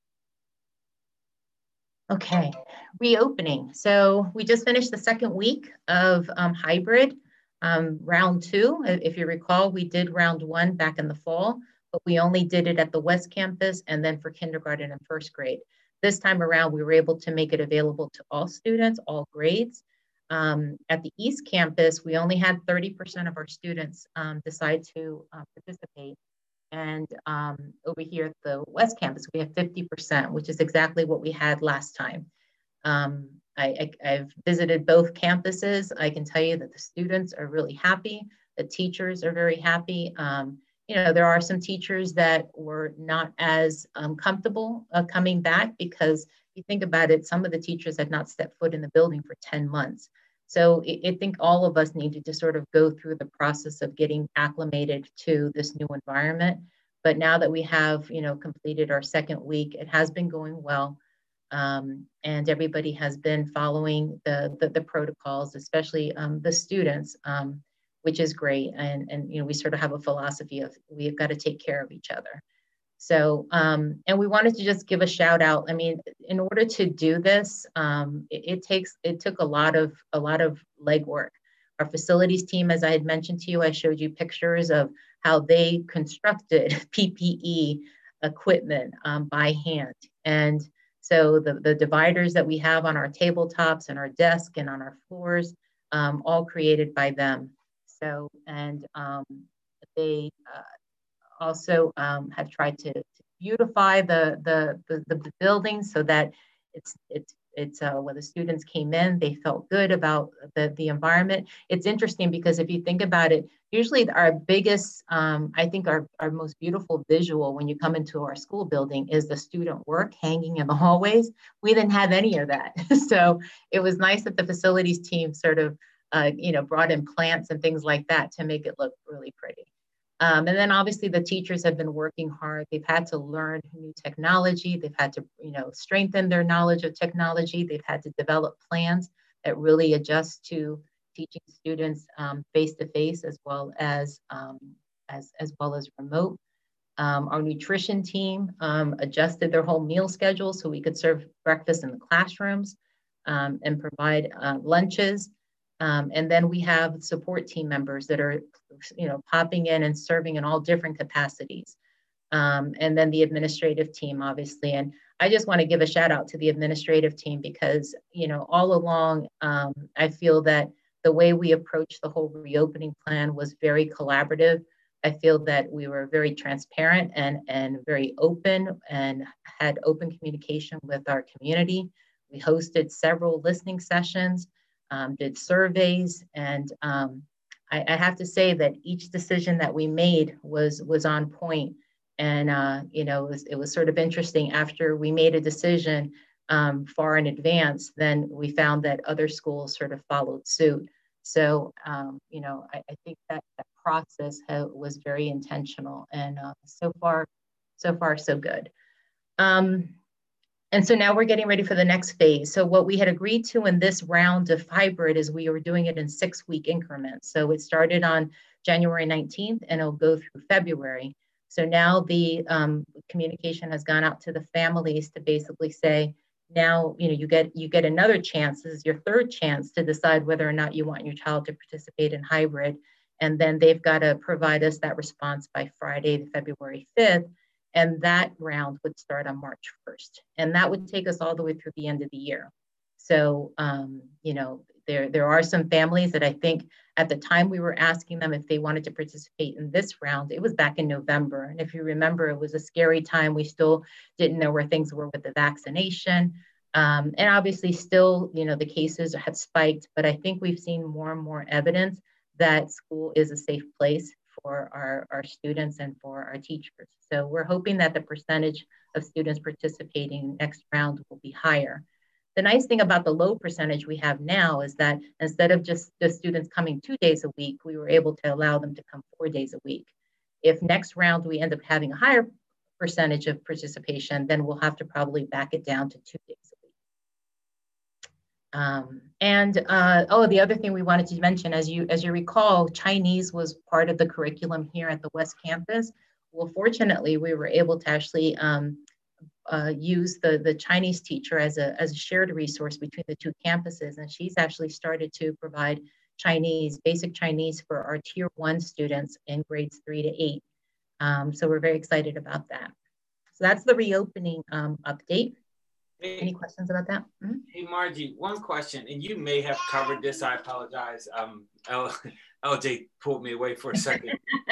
Okay, reopening. So we just finished the 2nd week of hybrid, round 2. If you recall, we did round 1 back in the fall, but we only did it at the West Campus and then for kindergarten and 1st grade. This time around, we were able to make it available to all students, all grades. At the East Campus, we only had 30% of our students decide to participate. And over here at the West Campus, we have 50%, which is exactly what we had last time. I've visited both campuses. I can tell you that the students are really happy. The teachers are very happy. You know, there are some teachers that were not as comfortable coming back, because if you think about it, some of the teachers had not stepped foot in the building for 10 months. So I think all of us needed to sort of go through the process of getting acclimated to this new environment. But now that we have, you know, completed our 2nd week, it has been going well. And everybody has been following the protocols, especially the students, which is great. And, you know, we sort of have a philosophy of we've got to take care of each other. So, and we wanted to just give a shout out. I mean, in order to do this, it took a lot of legwork. Our facilities team, as I had mentioned to you, I showed you pictures of how they constructed PPE equipment by hand. And so the dividers that we have on our tabletops and our desk and on our floors, all created by them. So, and they also have tried to beautify the building so that it's when the students came in, they felt good about the environment. It's interesting because if you think about it, usually our biggest, I think our most beautiful visual when you come into our school building is the student work hanging in the hallways. We didn't have any of that. So it was nice that the facilities team sort of, you know, brought in plants and things like that to make it look really pretty. And then obviously the teachers have been working hard. They've had to learn new technology. They've had to, you know, strengthen their knowledge of technology. They've had to develop plans that really adjust to teaching students face-to-face as well as remote. Our nutrition team adjusted their whole meal schedule so we could serve breakfast in the classrooms and provide lunches. And then we have support team members that are, you know, popping in and serving in all different capacities. And then the administrative team, obviously. And I just want to give a shout out to the administrative team because, you know, all along, I feel that the way we approached the whole reopening plan was very collaborative. I feel that we were very transparent and very open and had open communication with our community. We hosted several listening sessions, did surveys, and I have to say that each decision that we made was on point. And, you know, it was sort of interesting after we made a decision far in advance, then we found that other schools sort of followed suit. So, you know, I think that process was very intentional, and so far, so good. And so now we're getting ready for the next phase. So what we had agreed to in this round of hybrid is we were doing it in 6-week increments. So it started on January 19th and it'll go through February. So now the communication has gone out to the families to basically say, now, you know, you get another chance. This is your third chance to decide whether or not you want your child to participate in hybrid. And then they've got to provide us that response by Friday, February 5th. And that round would start on March 1st. And that would take us all the way through the end of the year. So, you know, there are some families that I think at the time we were asking them if they wanted to participate in this round, it was back in November. And if you remember, it was a scary time. We still didn't know where things were with the vaccination. And obviously still, you know, the cases had spiked, but I think we've seen more and more evidence that school is a safe place for our students and for our teachers. So we're hoping that the percentage of students participating next round will be higher. The nice thing about the low percentage we have now is that instead of just the students coming 2 days a week, we were able to allow them to come 4 days a week. If next round we end up having a higher percentage of participation, then we'll have to probably back it down to 2 days a week. The other thing we wanted to mention, as you recall, Chinese was part of the curriculum here at the West Campus. Well, fortunately, we were able to actually use the Chinese teacher as a shared resource between the two campuses, and she's actually started to provide Chinese, basic Chinese for our Tier 1 students in grades 3 to 8. So we're very excited about that. So that's the reopening update. Any questions about that? Mm-hmm. Hey, Margie, one question, and you may have covered this. I apologize. LJ pulled me away for a second.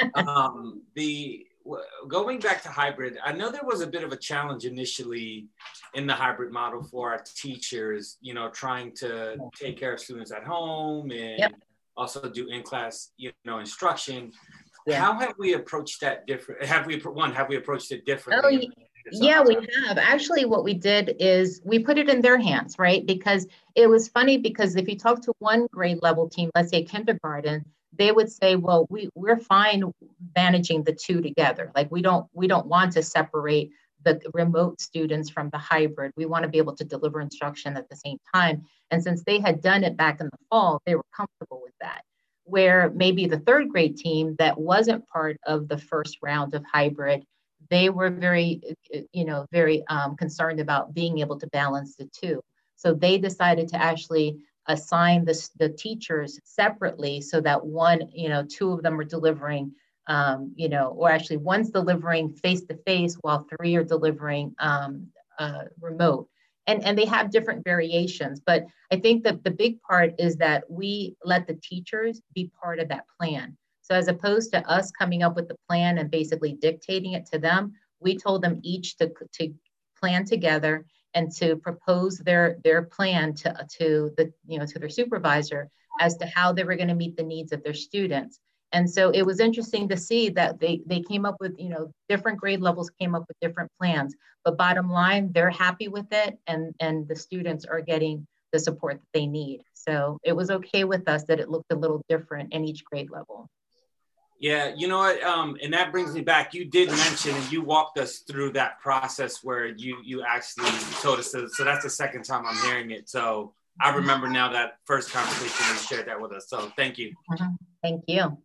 Going back to hybrid, I know there was a bit of a challenge initially in the hybrid model for our teachers, you know, trying to take care of students at home and also do in-class, you know, instruction. Yeah. How have we approached that different? Have we approached it differently? Yeah, we have. Actually, what we did is we put it in their hands, right? Because it was funny, because if you talk to one grade level team, let's say kindergarten, they would say, well, we're fine managing the two together. Like we don't want to separate the remote students from the hybrid. We want to be able to deliver instruction at the same time. And since they had done it back in the fall, they were comfortable with that. Where maybe the third grade team that wasn't part of the first round of hybrid, they were very concerned about being able to balance the two. So they decided to actually assign the teachers separately so that two of them are delivering, or actually one's delivering face-to-face while 3 are delivering remote. And they have different variations, but I think that the big part is that we let the teachers be part of that plan. So as opposed to us coming up with the plan and basically dictating it to them, we told them each to plan together and to propose their plan to their supervisor as to how they were going to meet the needs of their students. And so it was interesting to see that they came up with, different grade levels came up with different plans, but bottom line, they're happy with it, and the students are getting the support that they need. So it was okay with us that it looked a little different in each grade level. Yeah, you know what, and that brings me back. You did mention, and you walked us through that process where you actually told us, so that's the second time I'm hearing it. So I remember now that first conversation you shared that with us. So thank you. Thank you.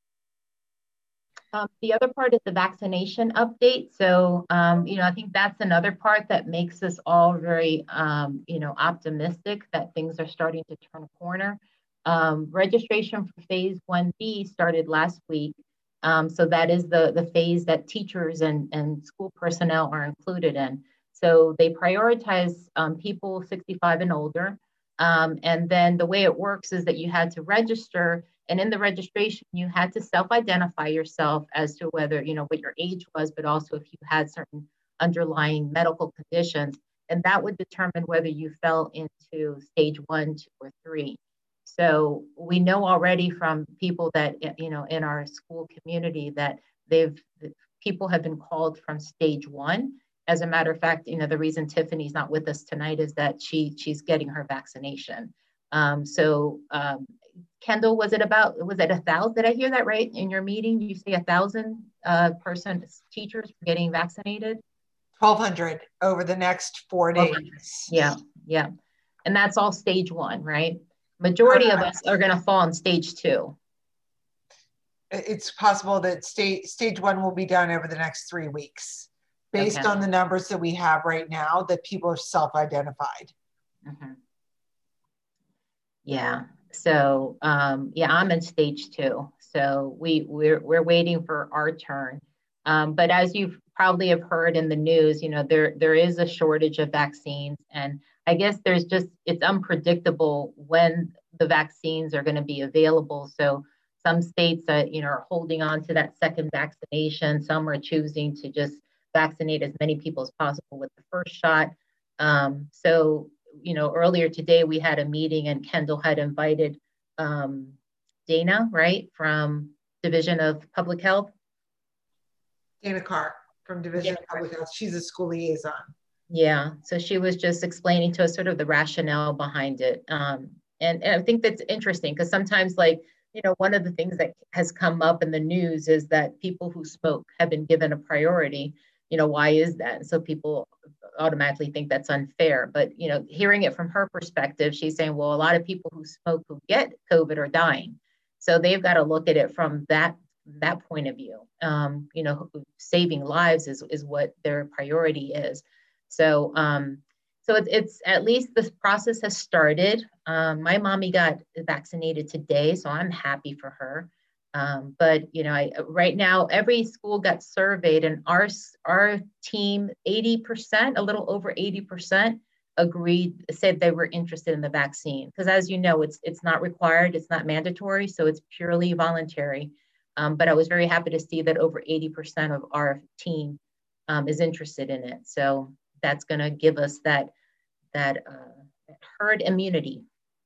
The other part is the vaccination update. So, I think that's another part that makes us all very, optimistic that things are starting to turn a corner. Registration for phase 1B started last week. So that is the phase that teachers and school personnel are included in. So they prioritize people 65 and older. And then the way it works is that you had to register, and in the registration, you had to self-identify yourself as to whether, what your age was, but also if you had certain underlying medical conditions, and that would determine whether you fell into stage 1, 2, or 3. So we know already from people that, you know, in our school community that people have been called from stage 1. As a matter of fact, you know, the reason Tiffany's not with us tonight is that she's getting her vaccination. Kendall, was it 1,000? Did I hear that right in your meeting? You say 1,000 teachers getting vaccinated? 1,200 over the next 4 days. Yeah. And that's all stage 1, right? Majority of us are going to fall on stage 2. It's possible that stage 1 will be done over the next 3 weeks based on the numbers that we have right now that people are self-identified. Mm-hmm. Yeah. So, I'm in stage 2. So we're waiting for our turn. But as you probably have heard in the news, you know, there is a shortage of vaccines, and I guess it's unpredictable when the vaccines are going to be available. So some states are holding on to that second vaccination. Some are choosing to just vaccinate as many people as possible with the first shot. So, you know, earlier today we had a meeting and Kendall had invited Dana, right, from Division of Public Health. Dana Carr from Division of Public Health. She's a school liaison. Yeah, so she was just explaining to us sort of the rationale behind it. And I think that's interesting because sometimes, like, you know, one of the things that has come up in the news is that people who smoke have been given a priority. You know, why is that? And so people automatically think that's unfair. But, you know, hearing it from her perspective, she's saying, well, a lot of people who smoke who get COVID are dying. So they've got to look at it from that point of view. You know, saving lives is what their priority is. So, so it's at least this process has started. My mommy got vaccinated today, so I'm happy for her. But you know, right now every school got surveyed, and our team, 80%, a little over 80%, said they were interested in the vaccine. Because as you know, it's not required, it's not mandatory, so it's purely voluntary. But I was very happy to see that over 80% of our team is interested in it. So that's going to give us that herd immunity.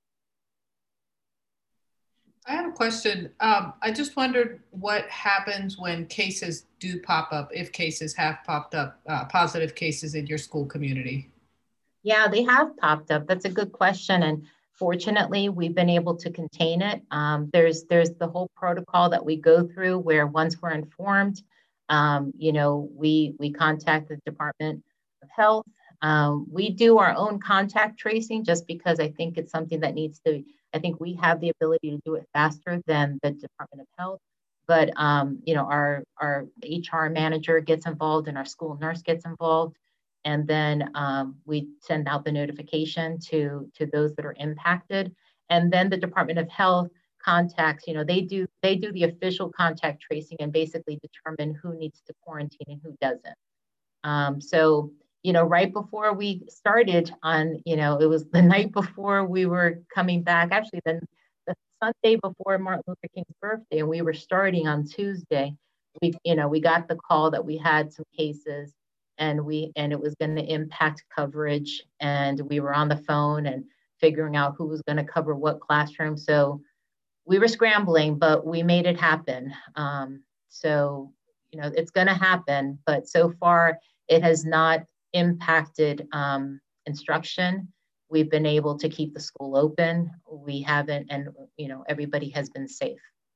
I have a question. I just wondered what happens when cases do pop up, if cases have popped up, positive cases in your school community. Yeah, they have popped up. That's a good question. And fortunately, we've been able to contain it. There's the whole protocol that we go through where once we're informed, you know, we contact the Department of Health. We do our own contact tracing just because I think it's something that I think we have the ability to do it faster than the Department of Health. But, you know, our HR manager gets involved and our school nurse gets involved. And then we send out the notification to those that are impacted. And then the Department of Health contacts, you know, they do the official contact tracing and basically determine who needs to quarantine and who doesn't. So, you know, right before we started on, you know, it was the night before we were coming back, actually then the Sunday before Martin Luther King's birthday, and we were starting on Tuesday, we got the call that we had some cases and it was going to impact coverage, and we were on the phone and figuring out who was going to cover what classroom. So we were scrambling, but we made it happen. So, you know, it's going to happen, but so far it has not impacted instruction. We've been able to keep the school open. We haven't, and you know, everybody has been safe.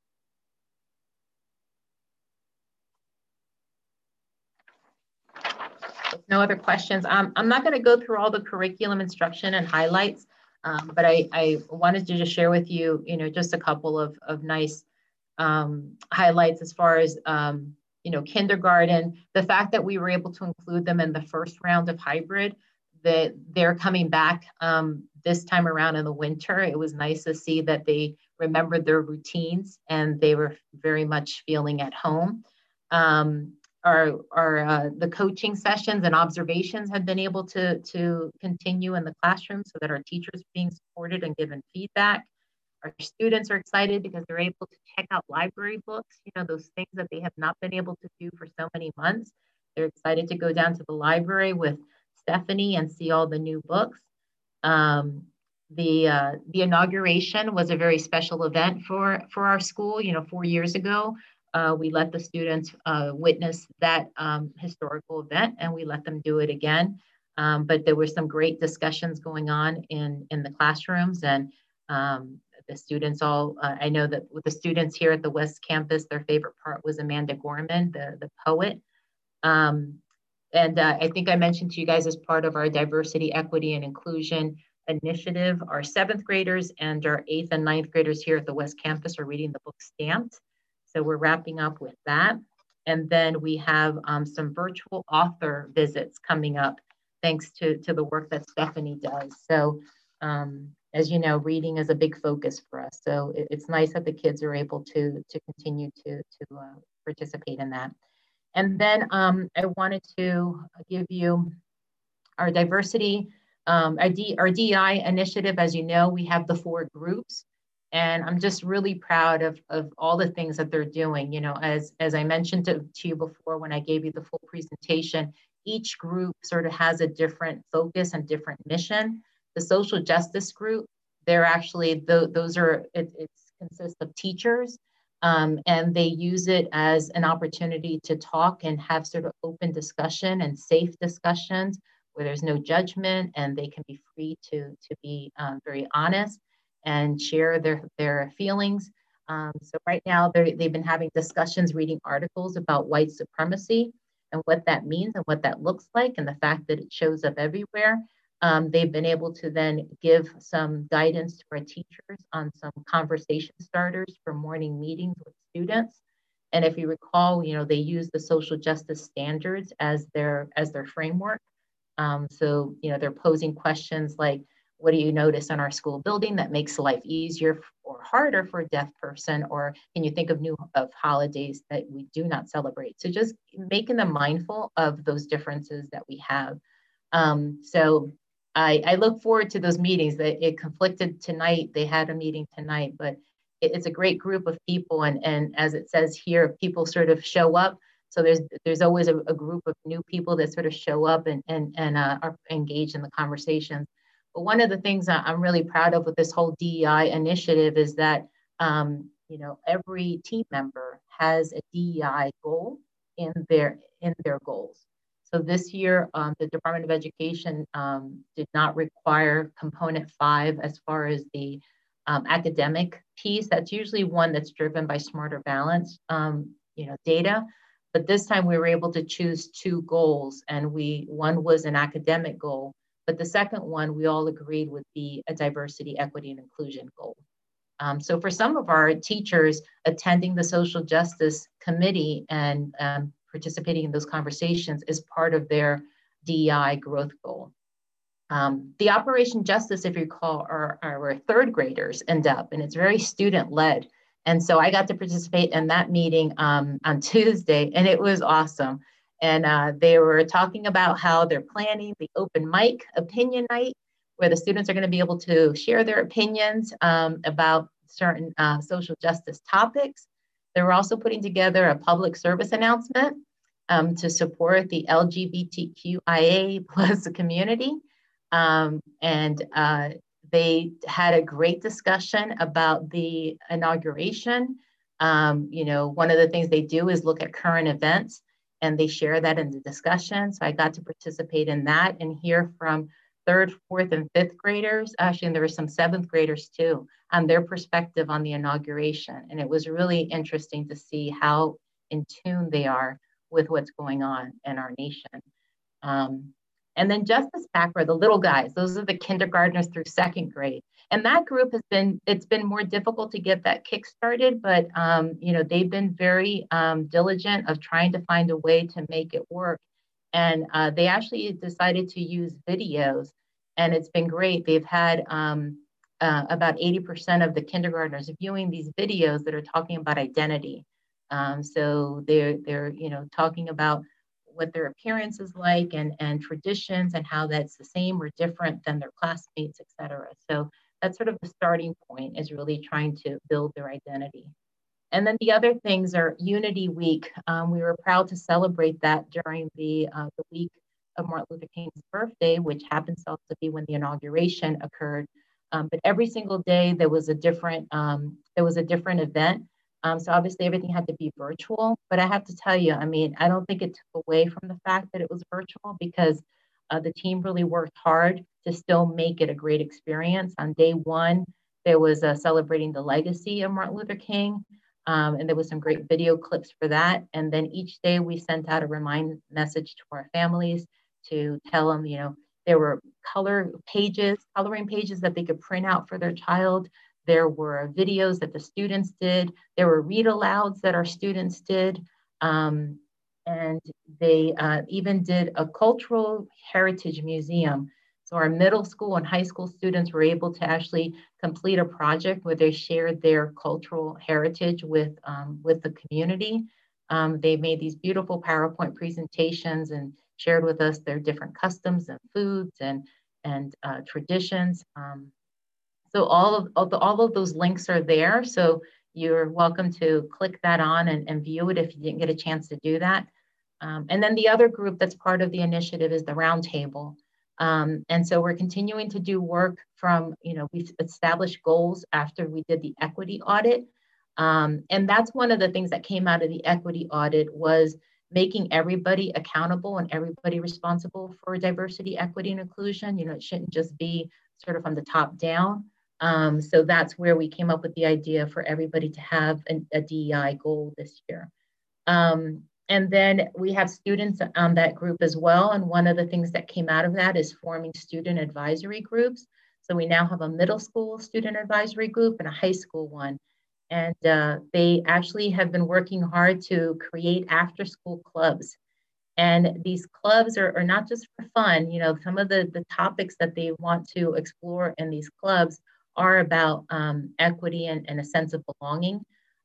No other questions. I'm not going to go through all the curriculum instruction and highlights, but I wanted to just share with you, you know, just a couple of nice highlights as far as you know, kindergarten, the fact that we were able to include them in the first round of hybrid, that they're coming back this time around in the winter. It was nice to see that they remembered their routines and they were very much feeling at home. The coaching sessions and observations have been able to continue in the classroom so that our teachers are being supported and given feedback. Our students are excited because they're able to check out library books, you know, those things that they have not been able to do for so many months. They're excited to go down to the library with Stephanie and see all the new books. The inauguration was a very special event for our school. 4 years ago, we let the students witness that historical event, and we let them do it again. But there were some great discussions going on in the classrooms, and the students all, I know that with the students here at the West Campus, their favorite part was Amanda Gorman, the poet. And I think I mentioned to you guys, as part of our diversity, equity, and inclusion initiative, our 7th graders and our 8th and 9th graders here at the West Campus are reading the book Stamped. So we're wrapping up with that. And then we have some virtual author visits coming up, thanks to the work that Stephanie does. So as you know, reading is a big focus for us. So it's nice that the kids are able to continue to participate in that. And then I wanted to give you our diversity, our DEI initiative. As you know, we have the 4 groups, and I'm just really proud of all the things that they're doing. As I mentioned to you before when I gave you the full presentation, each group sort of has a different focus and different mission. The social justice group, they're actually, those are, it consists of teachers. And they use it as an opportunity to talk and have sort of open discussion and safe discussions where there's no judgment, and they can be free to be very honest and share their feelings. So right now they've been having discussions, reading articles about white supremacy and what that means and what that looks like, and the fact that it shows up everywhere. They've been able to then give some guidance to our teachers on some conversation starters for morning meetings with students. And if you recall, they use the social justice standards as their framework. So, they're posing questions like, what do you notice in our school building that makes life easier or harder for a deaf person? Or can you think of holidays that we do not celebrate? So just making them mindful of those differences that we have. So I look forward to those meetings. That it conflicted tonight. They had a meeting tonight, but it's a great group of people. And as it says here, people sort of show up. So there's always a group of new people that sort of show up and are engaged in the conversations. But one of the things that I'm really proud of with this whole DEI initiative is that every team member has a DEI goal in their goals. So this year, the Department of Education did not require component 5 as far as the academic piece. That's usually one that's driven by Smarter Balance, data. But this time we were able to choose 2 goals, and one was an academic goal, but the second one we all agreed would be a diversity, equity, and inclusion goal. So for some of our teachers, attending the social justice committee and participating in those conversations is part of their DEI growth goal. The Operation Justice, if you recall, our 3rd graders end up, and it's very student-led. And so I got to participate in that meeting on Tuesday, and it was awesome. And they were talking about how they're planning the open mic opinion night, where the students are going to be able to share their opinions about certain social justice topics. They were also putting together a public service announcement to support the LGBTQIA plus community. They had a great discussion about the inauguration. One of the things they do is look at current events, and they share that in the discussion. So I got to participate in that and hear from 3rd, 4th, and 5th graders. Actually, and there were some 7th graders too, on their perspective on the inauguration. And it was really interesting to see how in tune they are with what's going on in our nation. And then Justice Packer, the little guys, those are the kindergartners through 2nd grade. And that group it's been more difficult to get that kick-started, but they've been very diligent of trying to find a way to make it work. And they actually decided to use videos, and it's been great. They've had about 80% of the kindergartners viewing these videos that are talking about identity. So they're talking about what their appearance is like and traditions and how that's the same or different than their classmates, et cetera. So that's sort of the starting point, is really trying to build their identity. And then the other things are Unity Week. We were proud to celebrate that during the week of Martin Luther King's birthday, which happens to also be when the inauguration occurred. But every single day there was a different event. So obviously everything had to be virtual, but I have to tell you, I mean, I don't think it took away from the fact that it was virtual, because the team really worked hard to still make it a great experience. On day one, there was celebrating the legacy of Martin Luther King, and there was some great video clips for that. And then each day we sent out a remind message to our families to tell them, you know, there were coloring pages that they could print out for their child. There were videos that the students did. There were read alouds that our students did. And they even did a cultural heritage museum. So our middle school and high school students were able to actually complete a project where they shared their cultural heritage with the community. They made these beautiful PowerPoint presentations and shared with us their different customs and foods and traditions. So all of those links are there. So you're welcome to click that on and view it if you didn't get a chance to do that. And then the other group that's part of the initiative is the Roundtable. And so we're continuing to do work from, you know, we've established goals after we did the equity audit. And that's one of the things that came out of the equity audit was making everybody accountable and everybody responsible for diversity, equity, and inclusion. You know, it shouldn't just be sort of from the top down. So that's where we came up with the idea for everybody to have a DEI goal this year. And then we have students on that group as well. And one of the things that came out of that is forming student advisory groups. So we now have a middle school student advisory group and a high school one. And they actually have been working hard to create after school clubs. And these clubs are not just for fun. You know, some of the topics that they want to explore in these clubs are about equity and a sense of belonging.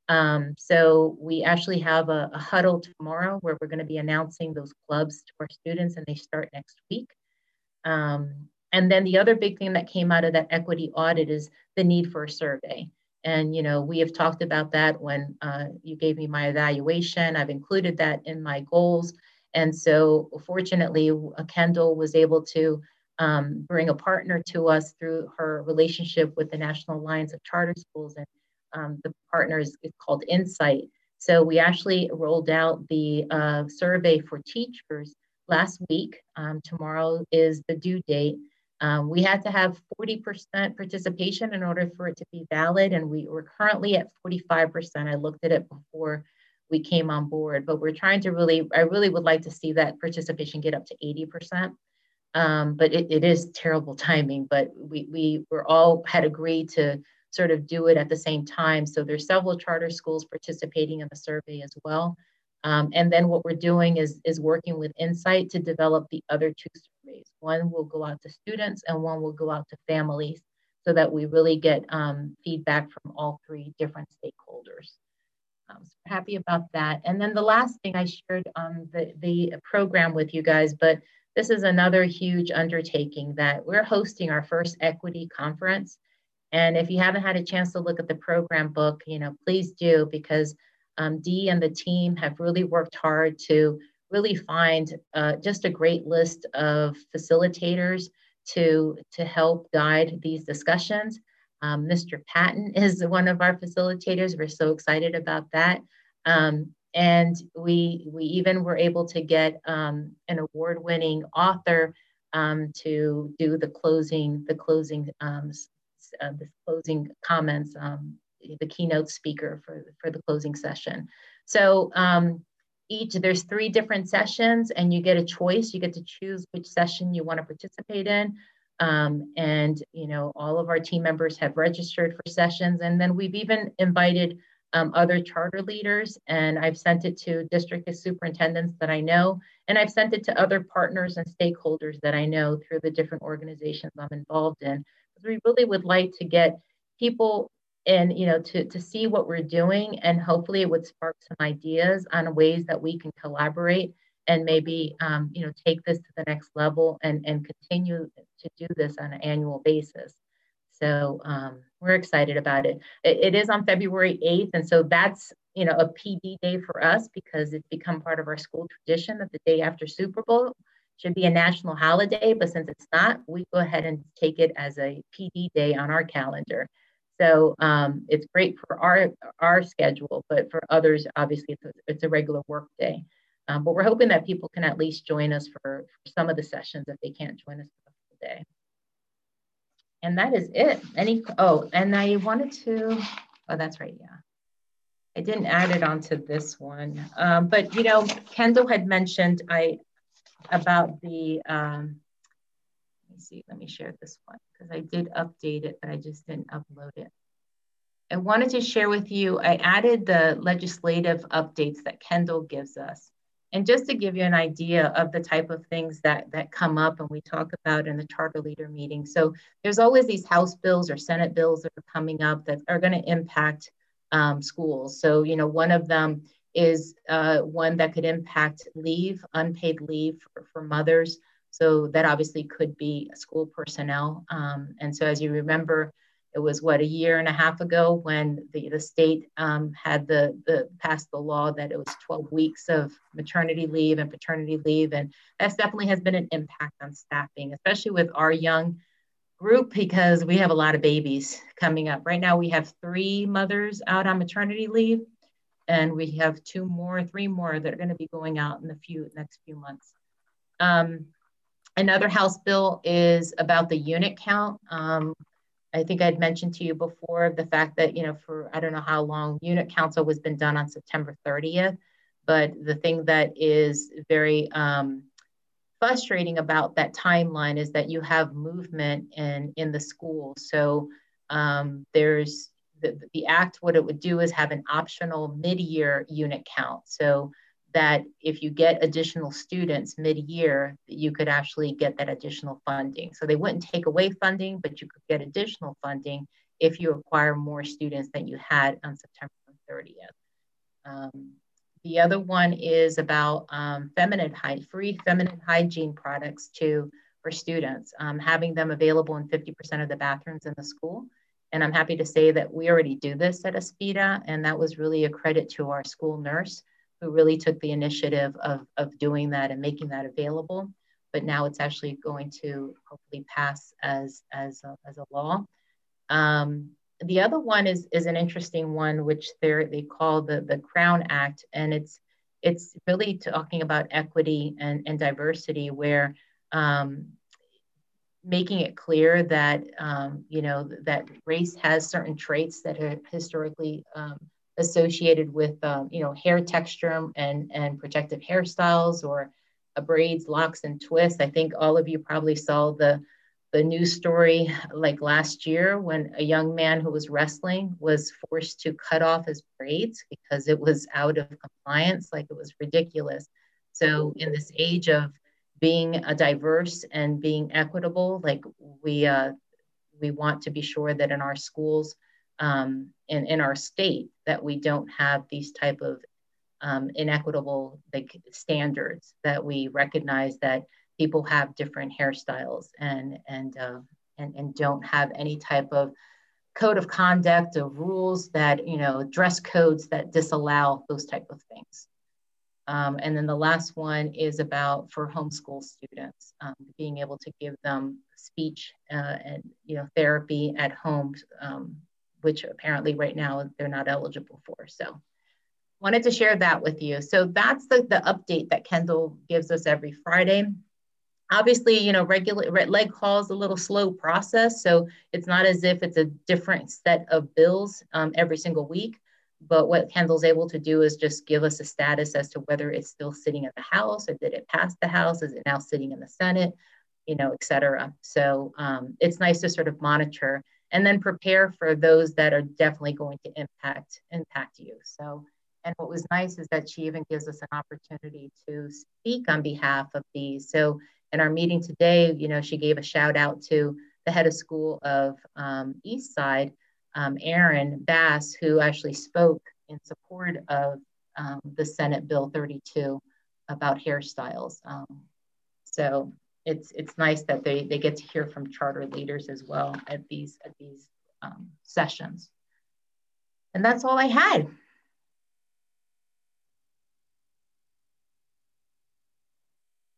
So we actually have a huddle tomorrow where we're going to be announcing those clubs to our students, and they start next week. And then the other big thing that came out of that equity audit is the need for a survey. And, you know, we have talked about that when you gave me my evaluation. I've included that in my goals. And so fortunately, Kendall was able to bring a partner to us through her relationship with the National Alliance of Charter Schools. And the partner is called Insight. So we actually rolled out the survey for teachers last week. Tomorrow is the due date. We had to have 40% participation in order for it to be valid. And we were currently at 45%. I looked at it before we came on board, but we're trying to I really would like to see that participation get up to 80%. But it is terrible timing, but we were all had agreed to sort of do it at the same time. So there's several charter schools participating in the survey as well. And then what we're doing is working with Insight to develop the other two surveys. One will go out to students and one will go out to families so that we really get feedback from all three different stakeholders. So we're happy about that. And then the last thing I shared the program with you guys, but this is another huge undertaking that we're hosting our first equity conference. And if you haven't had a chance to look at the program book, you know, please do, because Dee and the team have really worked hard to really find just a great list of facilitators to help guide these discussions. Mr. Patton is one of our facilitators. We're so excited about that. And we even were able to get an award-winning author to do the closing comments, the keynote speaker for the closing session. So there's 3 different sessions, and you get a choice. You get to choose which session you want to participate in. And you know, all of our team members have registered for sessions, and then we've even invited other charter leaders, and I've sent it to district superintendents that I know, and I've sent it to other partners and stakeholders that I know through the different organizations I'm involved in. We really would like to get people in, you know, to see what we're doing, and hopefully it would spark some ideas on ways that we can collaborate and maybe, you know, take this to the next level and continue to do this on an annual basis. So we're excited about it. It is on February 8th. And so that's, you know, a PD day for us because it's become part of our school tradition that the day after Super Bowl, should be a national holiday, but since it's not, we go ahead and take it as a PD day on our calendar. So it's great for our schedule, but for others, obviously, it's a regular work day. But we're hoping that people can at least join us for some of the sessions if they can't join us for the full day. And that is it. And I wanted to, oh, that's right, yeah. I didn't add it onto this one, but you know, Kendall had mentioned about the, let me see, let me share this one because I did update it, but I just didn't upload it. I wanted to share with you, I added the legislative updates that Kendall gives us. And just to give you an idea of the type of things that come up and we talk about in the charter leader meeting. So there's always these House bills or Senate bills that are coming up that are going to impact schools. So, you know, one of them is one that could impact leave, unpaid leave for mothers. So that obviously could be school personnel. And so as you remember, it was what, a year and a half ago when the state had passed the law that it was 12 weeks of maternity leave and paternity leave. And that definitely has been an impact on staffing, especially with our young group, because we have a lot of babies coming up. Right now, we have 3 mothers out on maternity leave, and we have 3 more that are going to be going out in the next few months. Another House bill is about the unit count. I think I'd mentioned to you before the fact that, you know, for I don't know how long, unit counts always been done on September 30th. But the thing that is very frustrating about that timeline is that you have movement in the school. So there's the act, what it would do is have an optional mid-year unit count. So that if you get additional students mid-year, you could actually get that additional funding. So they wouldn't take away funding, but you could get additional funding if you acquire more students than you had on September 30th. The other one is about free feminine hygiene products for students, having them available in 50% of the bathrooms in the school. And I'm happy to say that we already do this at Aspida, and that was really a credit to our school nurse who really took the initiative of doing that and making that available. But now it's actually going to hopefully pass as a law. The other one is an interesting one, which they call the Crown Act, and it's really talking about equity and diversity, where making it clear that you know, that race has certain traits that are historically associated with you know, hair texture and protective hairstyles, or braids, locks, and twists. I think all of you probably saw the news story like last year when a young man who was wrestling was forced to cut off his braids because it was out of compliance. Like, it was ridiculous. So in this age of being a diverse and being equitable, like we want to be sure that in our schools, in our state, that we don't have these type of inequitable standards, that we recognize that people have different hairstyles and don't have any type of code of conduct of rules that, you know, dress codes that disallow those type of things. And then the last one is about for homeschool students, being able to give them speech and, you know, therapy at home, which apparently right now they're not eligible for. So wanted to share that with you. So that's the update that Kendall gives us every Friday. Obviously, you know, leg call is a little slow process. So it's not as if it's a different set of bills every single week. But what Kendall's able to do is just give us a status as to whether it's still sitting at the House, or did it pass the House? Is it now sitting in the Senate? You know, et cetera. So it's nice to sort of monitor and then prepare for those that are definitely going to impact you. So, and what was nice is that she even gives us an opportunity to speak on behalf of these. So in our meeting today, you know, she gave a shout out to the head of school of Eastside, Aaron Bass, who actually spoke in support of the Senate Bill 32 about hairstyles. So it's nice that they get to hear from charter leaders as well at these sessions. And that's all I had.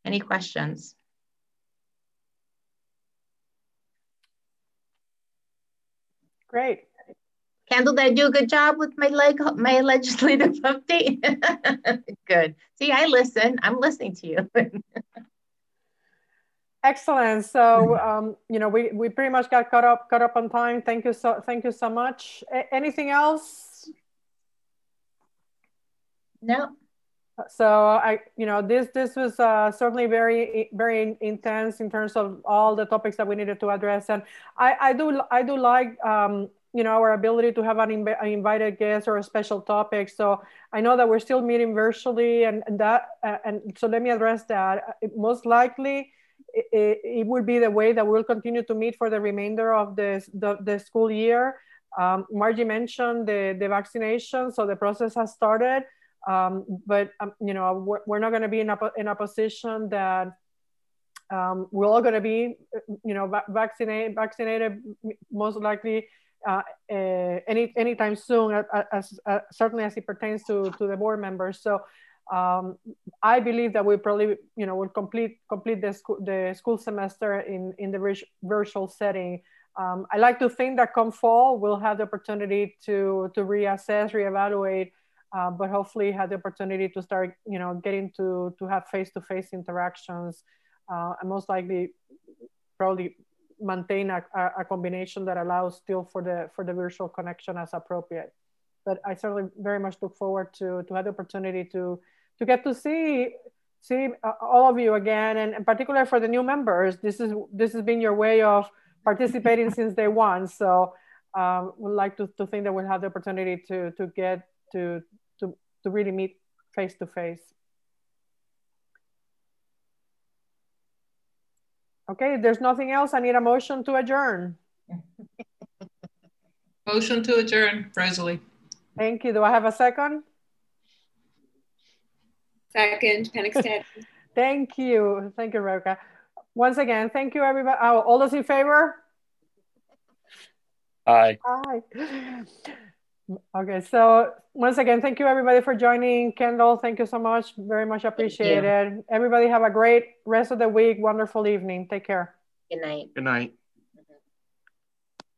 Any questions? Great. Kendall, did I do a good job with my legislative update? Good. See, I listen. I'm listening to you. Excellent. So, you know, we pretty much got caught up on time. Thank you so much. Anything else? No. So you know, this was certainly very intense in terms of all the topics that we needed to address, and I do like you know, our ability to have an invited guest or a special topic. So I know that we're still meeting virtually, and so let me address that. Most likely, it will be the way that we'll continue to meet for the remainder of the school year. Margie mentioned the vaccination, so the process has started. But you know, we're not going to be in a position that we're all going to be, you know, vaccinated most likely anytime soon, certainly as it pertains to the board members. So I believe that we probably, you know, will complete the school semester in the virtual setting. I like to think that come fall we'll have the opportunity to reassess, reevaluate. But hopefully have the opportunity to start, you know, getting to have face-to-face interactions, and most likely probably maintain a combination that allows still for the virtual connection as appropriate. But I certainly very much look forward to have the opportunity to get to see all of you again, and in particular for the new members. This has been your way of participating since day one. So would like to think that we'll have the opportunity to get to really meet face to face. Okay, if there's nothing else, I need a motion to adjourn. Motion to adjourn, Rosalie. Thank you. Do I have a second? Second, Penix. Thank you. Thank you, Rebecca. Once again, thank you, everybody. All those in favor? Aye. Aye. Okay, so once again, thank you everybody for joining. Kendall, thank you so much. Very much appreciated. Everybody have a great rest of the week. Wonderful evening. Take care. Good night. Good night.